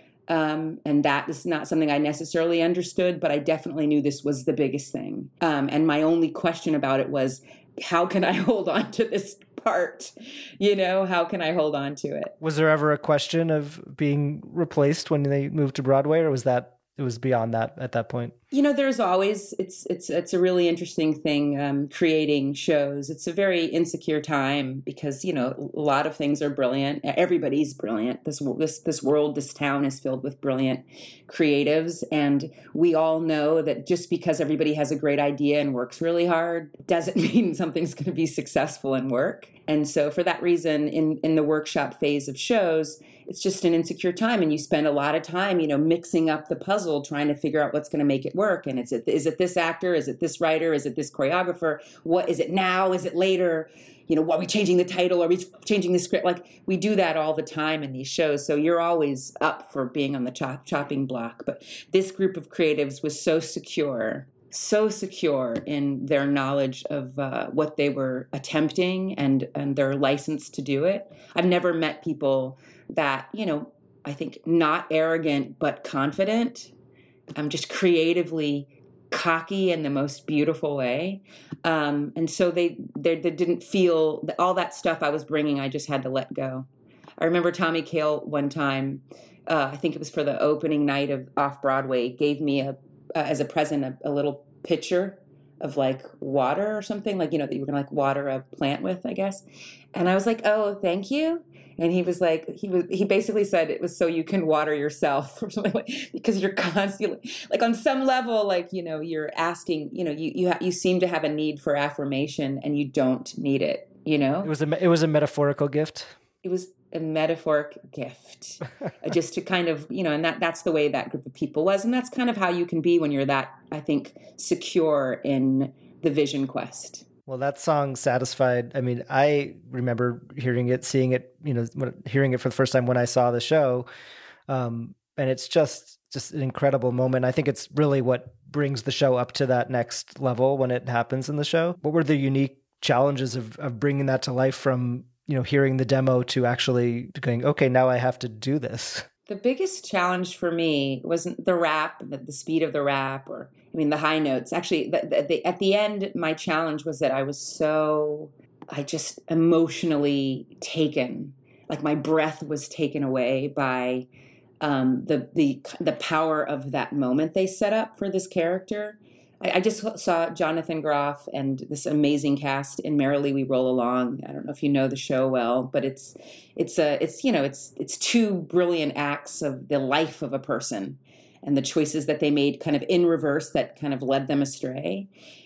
Speaker 5: Um, and that is not something I necessarily understood, but I definitely knew this was the biggest thing. Um, and my only question about it was, how can I hold on to this part? You know, how can I hold on to it?
Speaker 2: Was there ever a question of being replaced when they moved to Broadway, or was that, it was beyond that at that point?
Speaker 5: You know, there's always, it's it's it's a really interesting thing, um, creating shows. It's a very insecure time because, you know, a lot of things are brilliant. Everybody's brilliant. This this this world, this town is filled with brilliant creatives. And we all know that just because everybody has a great idea and works really hard doesn't mean something's going to be successful and work. And so for that reason, in, in the workshop phase of shows, it's just an insecure time. And you spend a lot of time, you know, mixing up the puzzle, trying to figure out what's going to make it work. And it's, is it this actor? Is it this writer? Is it this choreographer? What is it now? Is it later? You know, are we changing the title? Are we changing the script? Like we do that all the time in these shows. So you're always up for being on the chop, chopping block. But this group of creatives was so secure, so secure in their knowledge of uh, what they were attempting and, and their license to do it. I've never met people that, you know, I think not arrogant, but confident. I'm just creatively cocky in the most beautiful way. Um, and so they, they, they didn't feel all that stuff I was bringing. I just had to let go. I remember Tommy Kail one time, uh, I think it was for the opening night of Off Broadway, gave me a, uh, as a present, a, a little pitcher of like water or something, like, you know, that you were gonna like water a plant with, I guess. And I was like, oh, thank you. And he was like, he was, he basically said it was so you can water yourself or something like, because you're constantly like on some level, like, you know, you're asking, you know, you, you, ha- you seem to have a need for affirmation and you don't need it, you know?
Speaker 2: It was a, it was a metaphorical gift.
Speaker 5: It was a metaphoric gift just to kind of, you know, and that, that's the way that group of people was. And that's kind of how you can be when you're that, I think, secure in the vision quest.
Speaker 2: Well, that song Satisfied, I mean, I remember hearing it, seeing it, you know, hearing it for the first time when I saw the show. Um, and it's just, just an incredible moment. I think it's really what brings the show up to that next level when it happens in the show. What were the unique challenges of, of bringing that to life from, you know, hearing the demo to actually going, okay, now I have to do this?
Speaker 5: The biggest challenge for me wasn't the rap, the, the speed of the rap, or, I mean, the high notes. Actually, the, the, the, at the end, my challenge was that I was so, I just emotionally taken, like my breath was taken away by um, the, the, the power of that moment they set up for this character. I just saw Jonathan Groff and this amazing cast in Merrily We Roll Along. I don't know if you know the show well, but it's it's a it's you know it's it's two brilliant acts of the life of a person and the choices that they made kind of in reverse that kind of led them astray.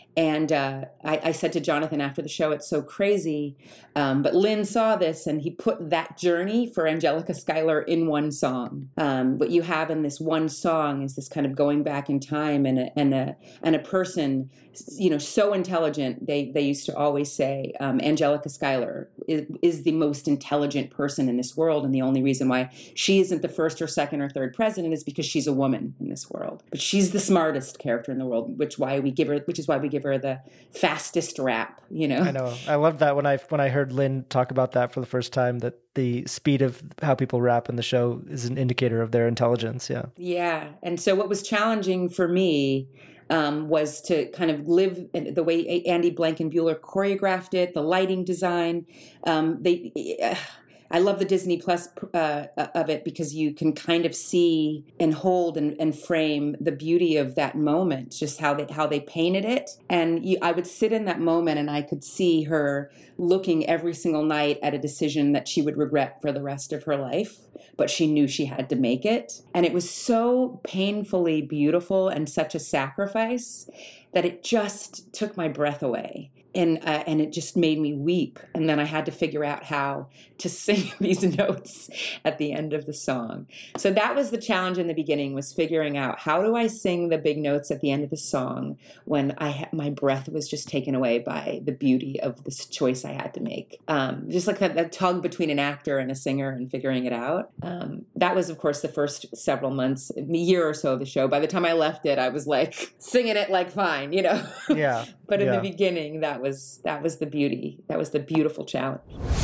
Speaker 5: And uh, I, I said to Jonathan after the show, it's so crazy. Um, but Lin saw this and he put that journey for Angelica Schuyler in one song. Um, what you have in this one song is this kind of going back in time, and a, and a, and a person, you know, so intelligent. They, they used to always say, um, Angelica Schuyler is, is the most intelligent person in this world. And the only reason why she isn't the first or second or third president is because she's a woman in this world. But she's the smartest character in the world, which why we give her, which is why we give her the fastest rap, you know.
Speaker 2: I know. I love that when I when I heard Lin talk about that for the first time, that the speed of how people rap in the show is an indicator of their intelligence. Yeah.
Speaker 5: Yeah. And so what was challenging for me um, was to kind of live the way Andy Blankenbuehler choreographed it, the lighting design. Um, they. Uh, I love the Disney Plus uh, of it because you can kind of see and hold and, and frame the beauty of that moment, just how they how they painted it. And you, I would sit in that moment and I could see her looking every single night at a decision that she would regret for the rest of her life, but she knew she had to make it. And it was so painfully beautiful and such a sacrifice that it just took my breath away. And uh, and it just made me weep. And then I had to figure out how to sing these notes at the end of the song. So that was the challenge in the beginning, was figuring out, how do I sing the big notes at the end of the song when I ha- my breath was just taken away by the beauty of this choice I had to make. Um, just like that, that tug between an actor and a singer and figuring it out. Um, that was, of course, the first several months, a year or so of the show. By the time I left it, I was like singing it like fine, you know?
Speaker 2: Yeah.
Speaker 5: But in
Speaker 2: yeah.
Speaker 5: the beginning, that was that was the beauty. That was the beautiful challenge.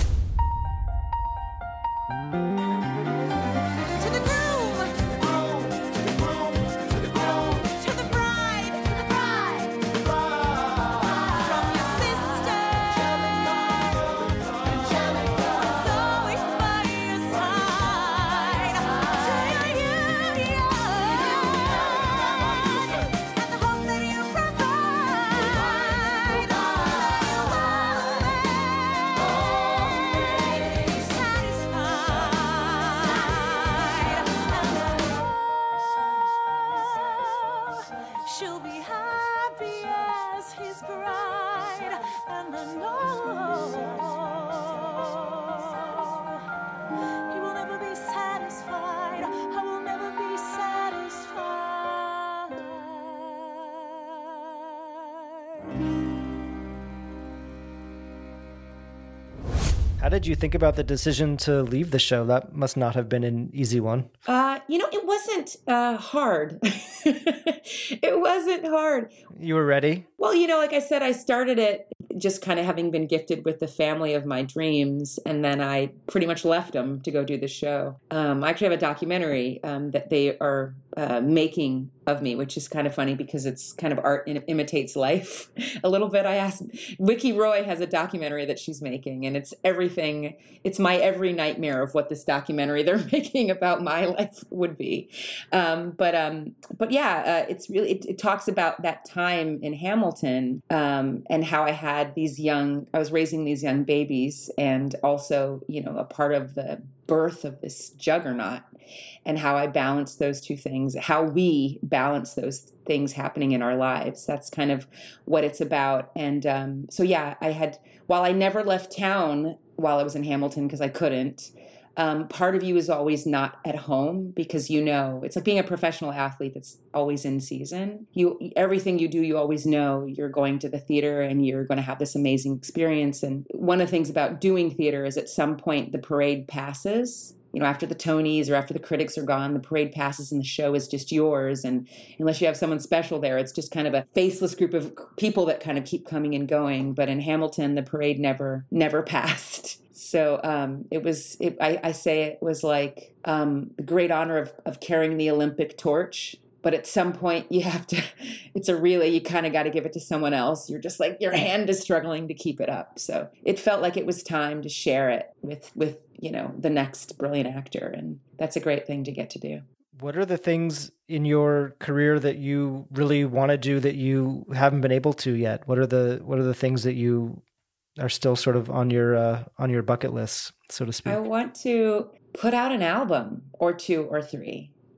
Speaker 11: She'll be happy as his bride, and I know he will never be satisfied. I will never be satisfied.
Speaker 2: How did you think about the decision to leave the show? That must not have been an easy one.
Speaker 5: Uh, you know, it wasn't uh, hard. It wasn't hard.
Speaker 2: You were ready?
Speaker 5: Well, you know, like I said, I started it just kind of having been gifted with the family of my dreams, and then I pretty much left them to go do the show. Um, I actually have a documentary um, that they are uh, making of me, which is kind of funny because it's kind of art in, imitates life a little bit. I asked, Vicky Roy has a documentary that she's making, and it's everything. It's my every nightmare of what this documentary they're making about my life would be. Um, but um, but yeah, uh, it's really it, it talks about that time in Hamilton um, and how I had these young. I was raising these young babies, and also, you know, a part of the birth of this juggernaut, and how I balanced those two things, how we balance those things happening in our lives. That's kind of what it's about. And um, so, yeah, I had, while I never left town while I was in Hamilton because I couldn't, um, part of you is always not at home because, you know, it's like being a professional athlete that's always in season. You, everything you do, you always know you're going to the theater and you're going to have this amazing experience. And one of the things about doing theater is at some point the parade passes. You know, after the Tonys or after the critics are gone, the parade passes and the show is just yours. And unless you have someone special there, it's just kind of a faceless group of people that kind of keep coming and going. But in Hamilton, the parade never, never passed. So um, it was, it, I, I say it was like um, the great honor of, of carrying the Olympic torch. But at some point you have to, it's a relay, you kind of got to give it to someone else. You're just like, your hand is struggling to keep it up. So it felt like it was time to share it with, with, you know, the next brilliant actor. And that's a great thing to get to do.
Speaker 2: What are the things in your career that you really want to do that you haven't been able to yet? What are the, what are the things that you are still sort of on your, uh, on your bucket list, so to speak?
Speaker 5: I want to put out an album or two or three.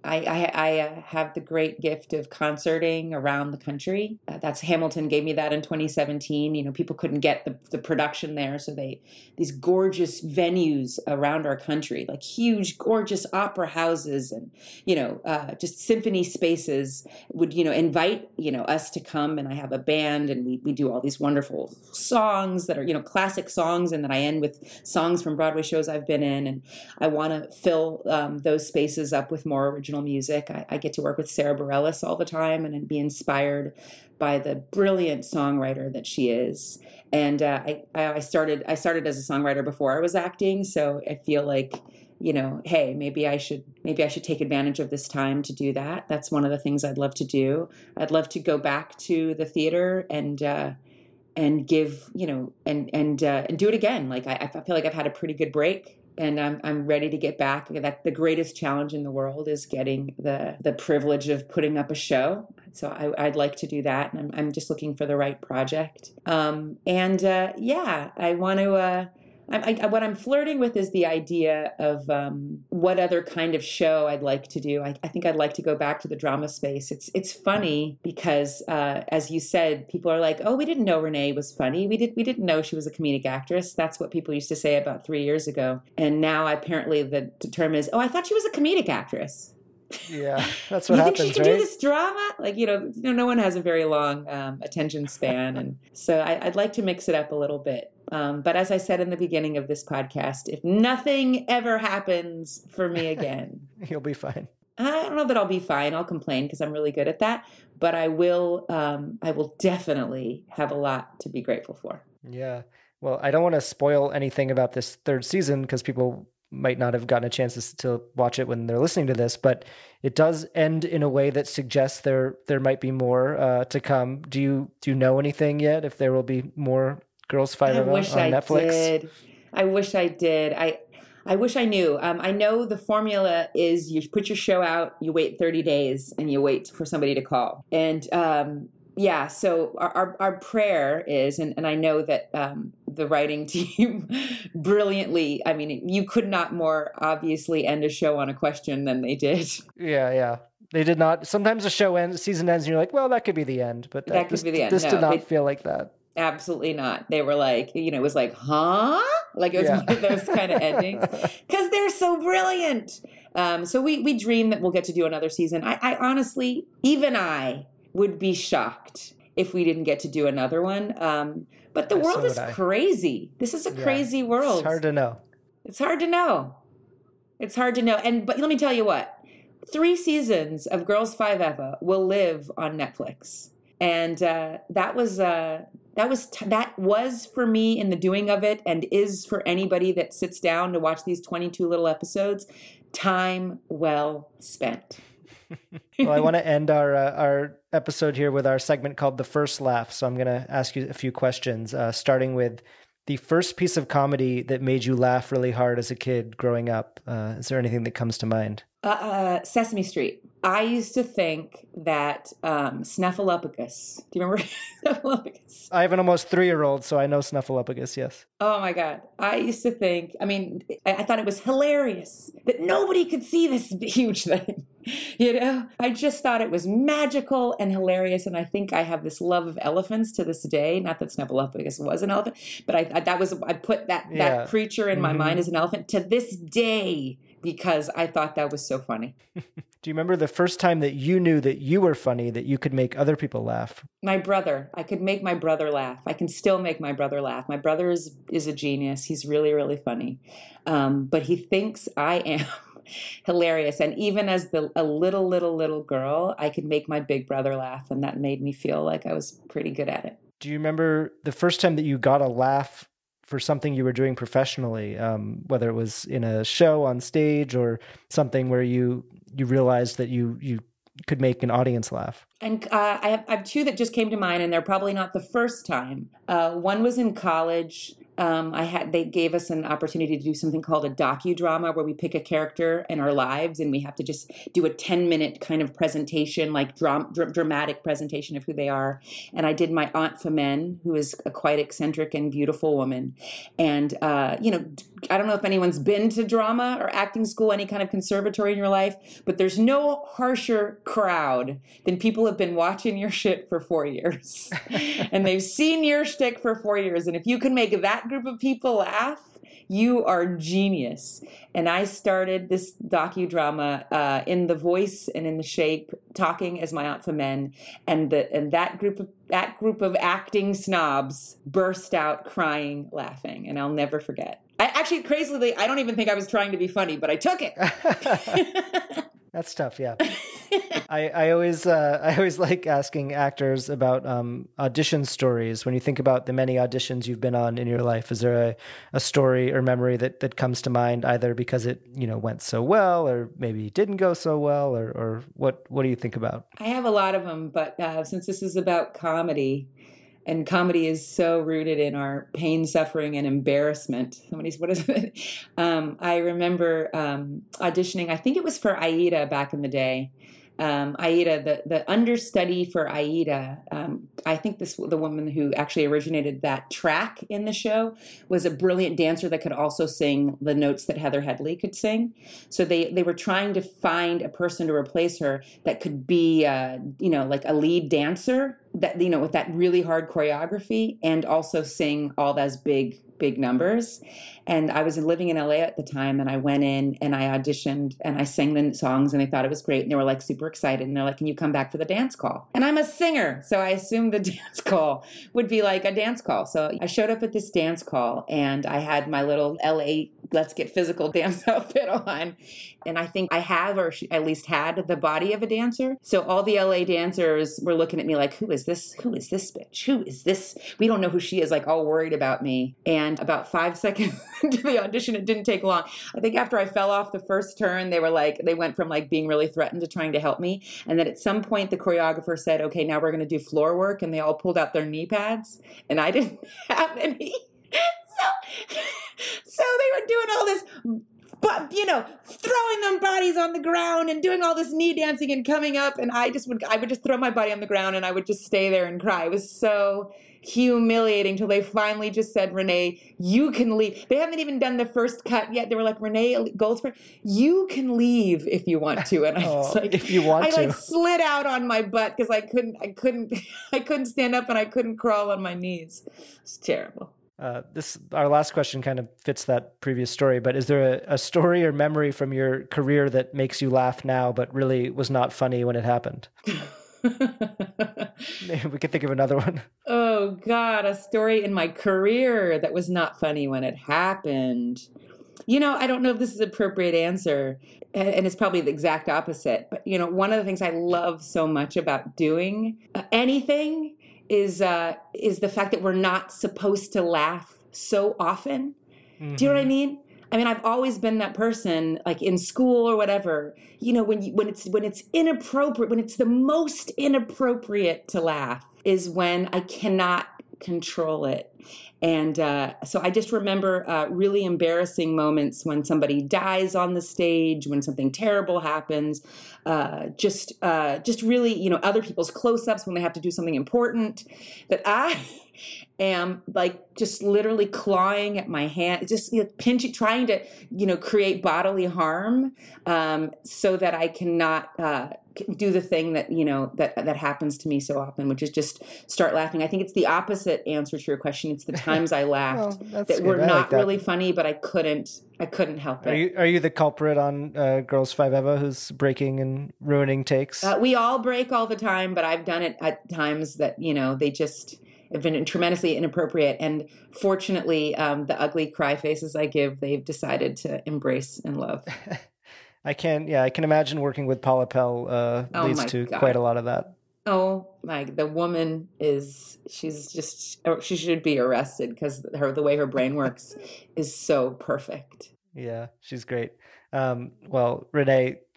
Speaker 5: I, I, I uh, have the great gift of concerting around the country. Uh, that's Hamilton gave me that in twenty seventeen. You know, people couldn't get the, the production there. So they, these gorgeous venues around our country, like huge, gorgeous opera houses and, you know, uh, just symphony spaces would, you know, invite, you know, us to come. And I have a band and we, we do all these wonderful songs that are, you know, classic songs. And then I end with songs from Broadway shows I've been in. And I want to fill um, those spaces up with more original music. I, I get to work with Sarah Bareilles all the time and be inspired by the brilliant songwriter that she is. And uh, I, I started I started as a songwriter before I was acting, so I feel like, you know, hey, maybe I should maybe I should take advantage of this time to do that. That's one of the things I'd love to do. I'd love to go back to the theater and uh, and give, you know, and and uh, and do it again. Like I, I feel like I've had a pretty good break. And I'm I'm ready to get back. That the greatest challenge in the world is getting the the privilege of putting up a show. So I, I'd like to do that, and I'm I'm just looking for the right project. Um, and uh, yeah, I want to. Uh, I, I, what I'm flirting with is the idea of um, what other kind of show I'd like to do. I, I think I'd like to go back to the drama space. It's it's funny because, uh, as you said, people are like, "Oh, we didn't know Renee was funny. We did we didn't know she was a comedic actress." That's what people used to say about three years ago. And now apparently the, the term is, "Oh, I thought she was a comedic actress."
Speaker 2: Yeah, that's what
Speaker 5: you
Speaker 2: happens,
Speaker 5: think she can
Speaker 2: right?
Speaker 5: do this drama? Like, you know, no, no one has a very long um, attention span. And so I, I'd like to mix it up a little bit. Um, but as I said in the beginning of this podcast, if nothing ever happens for me again,
Speaker 2: you'll be fine.
Speaker 5: I don't know that I'll be fine. I'll complain because I'm really good at that. But I will, um, I will definitely have a lot to be grateful for.
Speaker 2: Yeah. Well, I don't want to spoil anything about this third season because people might not have gotten a chance to, to watch it when they're listening to this, but it does end in a way that suggests there there might be more uh, to come. Do you do you know anything yet? If there will be more Girls Five
Speaker 5: I
Speaker 2: on
Speaker 5: wish I
Speaker 2: Netflix?
Speaker 5: did. I wish I did. I I wish I knew. Um, I know the formula is you put your show out, you wait thirty days, and you wait for somebody to call. And um, yeah, so our, our, our prayer is, and, and I know that um, the writing team brilliantly, I mean, you could not more obviously end a show on a question than they did.
Speaker 2: Yeah, yeah. They did not. Sometimes the show ends, season ends, and you're like, well, that could be the end. But that,
Speaker 5: That could
Speaker 2: this,
Speaker 5: be the end.
Speaker 2: This
Speaker 5: No,
Speaker 2: did not
Speaker 5: they-
Speaker 2: feel like that.
Speaker 5: Absolutely not. They were like, you know, it was like, huh? Like it was
Speaker 2: Yeah.
Speaker 5: one of those kind of endings because they're so brilliant. Um, so we we dream that we'll get to do another season. I, I honestly, even I would be shocked if we didn't get to do another one. Um, but the
Speaker 2: Yeah,
Speaker 5: world
Speaker 2: so
Speaker 5: is
Speaker 2: would I.
Speaker 5: crazy. This is a
Speaker 2: Yeah.
Speaker 5: crazy world.
Speaker 2: It's hard to know.
Speaker 5: It's hard to know. It's hard to know. And but let me tell you what, three seasons of Girls Five Eva will live on Netflix. And uh, that was uh, that was t- that was for me in the doing of it, and is for anybody that sits down to watch these twenty-two little episodes. Time well spent.
Speaker 2: Well, I want to end our uh, our episode here with our segment called The First Laugh. So I'm going to ask you a few questions, uh, starting with the first piece of comedy that made you laugh really hard as a kid growing up. Uh, is there anything that comes to mind?
Speaker 5: Uh, uh, Sesame Street. I used to think that um, Snuffleupagus. Do you remember Snuffleupagus?
Speaker 2: I have an almost three-year-old, so I know Snuffleupagus, yes.
Speaker 5: Oh my God. I used to think, I mean, I, I thought it was hilarious that nobody could see this huge thing. You know, I just thought it was magical and hilarious. And I think I have this love of elephants to this day. Not that Snuffleupagus was an elephant, but I, I that was, I put that,
Speaker 2: Yeah.
Speaker 5: that creature in my
Speaker 2: Mhm.
Speaker 5: mind as an elephant to this day because I thought that was so funny.
Speaker 2: Do you remember the first time that you knew that you were funny, that you could make other people laugh?
Speaker 5: My brother, I could make my brother laugh. I can still make my brother laugh. My brother is, is a genius. He's really, really funny. Um, but he thinks I am hilarious. And even as the, a little, little, little girl, I could make my big brother laugh. And that made me feel like I was pretty good at it.
Speaker 2: Do you remember the first time that you got a laugh for something you were doing professionally, um, whether it was in a show on stage or something where you you realized that you you could make an audience laugh?
Speaker 5: And uh, I, have, I have two that just came to mind, and they're probably not the first time. Uh, one was in college. um, I had they gave us an opportunity to do something called a docudrama, where we pick a character in our lives and we have to just do a ten minute kind of presentation, like dram- dr- dramatic presentation of who they are. And I did my Aunt Femen, who is a quite eccentric and beautiful woman. And, uh, you know, I don't know if anyone's been to drama or acting school, any kind of conservatory in your life, but there's no harsher crowd than people who have been watching your shit for four years. And they've seen your shtick for four years. And if you can make that group of people laugh, you are genius. And I started this docudrama uh, in the voice and in the shape, talking as my Aunt Femen, and the and that group of that group of acting snobs burst out crying, laughing, and I'll never forget. I actually, crazily, I don't even think I was trying to be funny, but I took it.
Speaker 2: That's tough, yeah. I, I always uh, I always like asking actors about um, audition stories. When you think about the many auditions you've been on in your life, is there a, a story or memory that, that comes to mind, either because it, you know, went so well, or maybe didn't go so well, or, or what what do you think about?
Speaker 5: I have a lot of them, but uh, since this is about comedy, and comedy is so rooted in our pain, suffering, and embarrassment. Somebody's, what is it? Um, I remember um, auditioning, I think it was for Aida back in the day. Um, Aida, the, the understudy for Aida, um, I think this the woman who actually originated that track in the show was a brilliant dancer that could also sing the notes that Heather Headley could sing. So they, they were trying to find a person to replace her that could be, uh, you know, like a lead dancer, that, you know, with that really hard choreography, and also sing all those big, big numbers. And I was living in L A at the time, and I went in and I auditioned and I sang the songs, and they thought it was great. And they were like super excited. And they're like, can you come back for the dance call? And I'm a singer, so I assumed the dance call would be like a dance call. So I showed up at this dance call, and I had my little L A Let's Get Physical dance outfit on. And I think I have, or at least had, the body of a dancer. So all the L A dancers were looking at me like, who is this? Who is this bitch? Who is this? We don't know who she is, like all worried about me. And about five seconds into the audition, it didn't take long. I think after I fell off the first turn, they were like, they went from like being really threatened to trying to help me. And then at some point, the choreographer said, okay, now we're going to do floor work. And they all pulled out their knee pads. And I didn't have any. So, so they were doing all this, but you know, throwing them bodies on the ground and doing all this knee dancing and coming up, and I just would, I would just throw my body on the ground and I would just stay there and cry. It was so humiliating till they finally just said, Renee, you can leave. They haven't even done the first cut yet. They were like, Renee Goldsberry, you can leave if you want to. And I was
Speaker 2: oh,
Speaker 5: like,
Speaker 2: if you want
Speaker 5: I
Speaker 2: to.
Speaker 5: like slid out on my butt because I couldn't, I couldn't, I couldn't stand up and I couldn't crawl on my knees. It's terrible.
Speaker 2: Uh, this our last question kind of fits that previous story, but is there a, a story or memory from your career that makes you laugh now, but really was not funny when it happened? Maybe we could think of another one.
Speaker 5: Oh God, a story in my career that was not funny when it happened. You know, I don't know if this is an appropriate answer, and it's probably the exact opposite. But, you know, one of the things I love so much about doing uh, anything is uh, is the fact that we're not supposed to laugh so often. Mm-hmm. Do you know what I mean? I mean, I've always been that person, like in school or whatever. You know, when you, when it's when it's inappropriate, when it's the most inappropriate to laugh, is when I cannot control it. And uh, so I just remember uh, really embarrassing moments when somebody dies on the stage, when something terrible happens, uh, just uh, just really, you know, other people's close-ups when they have to do something important, that I am like just literally clawing at my hand, just you know, pinching, trying to, you know, create bodily harm um, so that I cannot uh, do the thing that, you know, that that happens to me so often, which is just start laughing. I think it's the opposite answer to your question. It's the times I laughed
Speaker 2: well,
Speaker 5: that were
Speaker 2: good. I
Speaker 5: not
Speaker 2: like that.
Speaker 5: really funny, but I couldn't, I couldn't help it.
Speaker 2: Are you, are you the culprit on uh, Girls Five Eva who's breaking and ruining takes?
Speaker 5: Uh, we all break all the time, but I've done it at times that, you know, they just have been tremendously inappropriate. And fortunately, um, the ugly cry faces I give, they've decided to embrace and love.
Speaker 2: I can, yeah, I can imagine working with Paula Pell uh,
Speaker 5: Oh
Speaker 2: leads
Speaker 5: my
Speaker 2: to
Speaker 5: God.
Speaker 2: quite a lot of that.
Speaker 5: Oh my, the woman is, she's just, she should be arrested because her, the way her brain works is so perfect.
Speaker 2: Yeah, she's great. Um, well, Renee,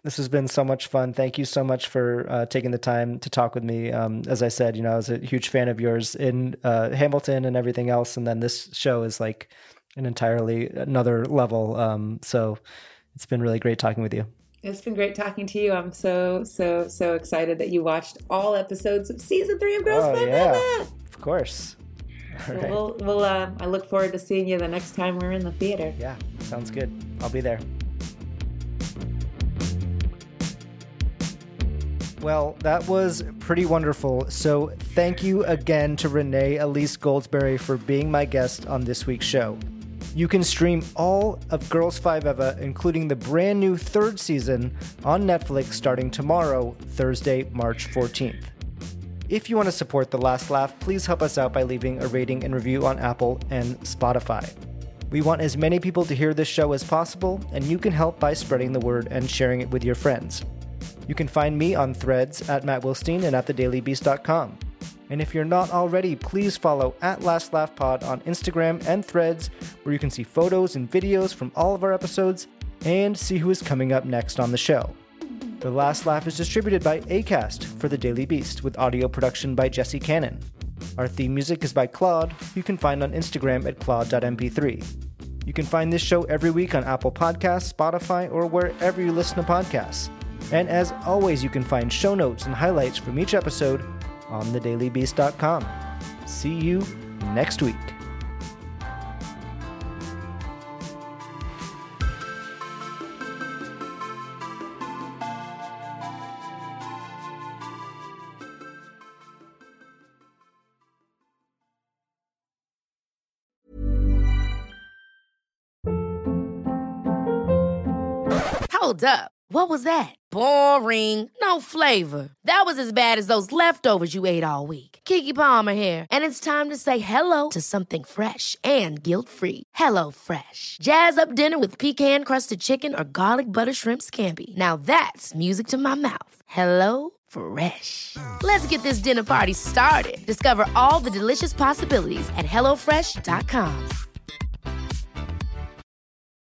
Speaker 2: This has been so much fun. Thank you so much for uh, taking the time to talk with me. Um, as I said, you know, I was a huge fan of yours in uh, Hamilton and everything else. And then this show is like an entirely another level. Um, so it's been really great talking with you.
Speaker 5: It's been great talking to you. I'm so, so, so excited that you watched all episodes of season three of Girls
Speaker 2: oh,
Speaker 5: Five
Speaker 2: yeah.
Speaker 5: Mama.
Speaker 2: Of course. All right.
Speaker 5: We'll, we'll, uh, I look forward to seeing you the next time we're in the theater.
Speaker 2: Yeah, sounds good. I'll be there. Well, that was pretty wonderful. So thank you again to Renee Elise Goldsberry for being my guest on this week's show. You can stream all of Girls Five Eva, including the brand new third season, on Netflix starting tomorrow, Thursday, March fourteenth. If you want to support The Last Laugh, please help us out by leaving a rating and review on Apple and Spotify. We want as many people to hear this show as possible, and you can help by spreading the word and sharing it with your friends. You can find me on Threads at Matt Wilstein and at the daily beast dot com. And if you're not already, please follow at Last Laugh Pod on Instagram and Threads, where you can see photos and videos from all of our episodes and see who is coming up next on the show. The Last Laugh is distributed by Acast for The Daily Beast, with audio production by Jesse Cannon. Our theme music is by Claude, who you can find on Instagram at claude dot m p three. You can find this show every week on Apple Podcasts, Spotify, or wherever you listen to podcasts. And as always, you can find show notes and highlights from each episode on the daily beast dot com. See you next week.
Speaker 13: Hold up. What was that? Boring. No flavor. That was as bad as those leftovers you ate all week. Keke Palmer here, and it's time to say hello to something fresh and guilt-free. Hello Fresh. Jazz up dinner with pecan-crusted chicken or garlic butter shrimp scampi. Now that's music to my mouth. Hello Fresh. Let's get this dinner party started. Discover all the delicious possibilities at hello fresh dot com.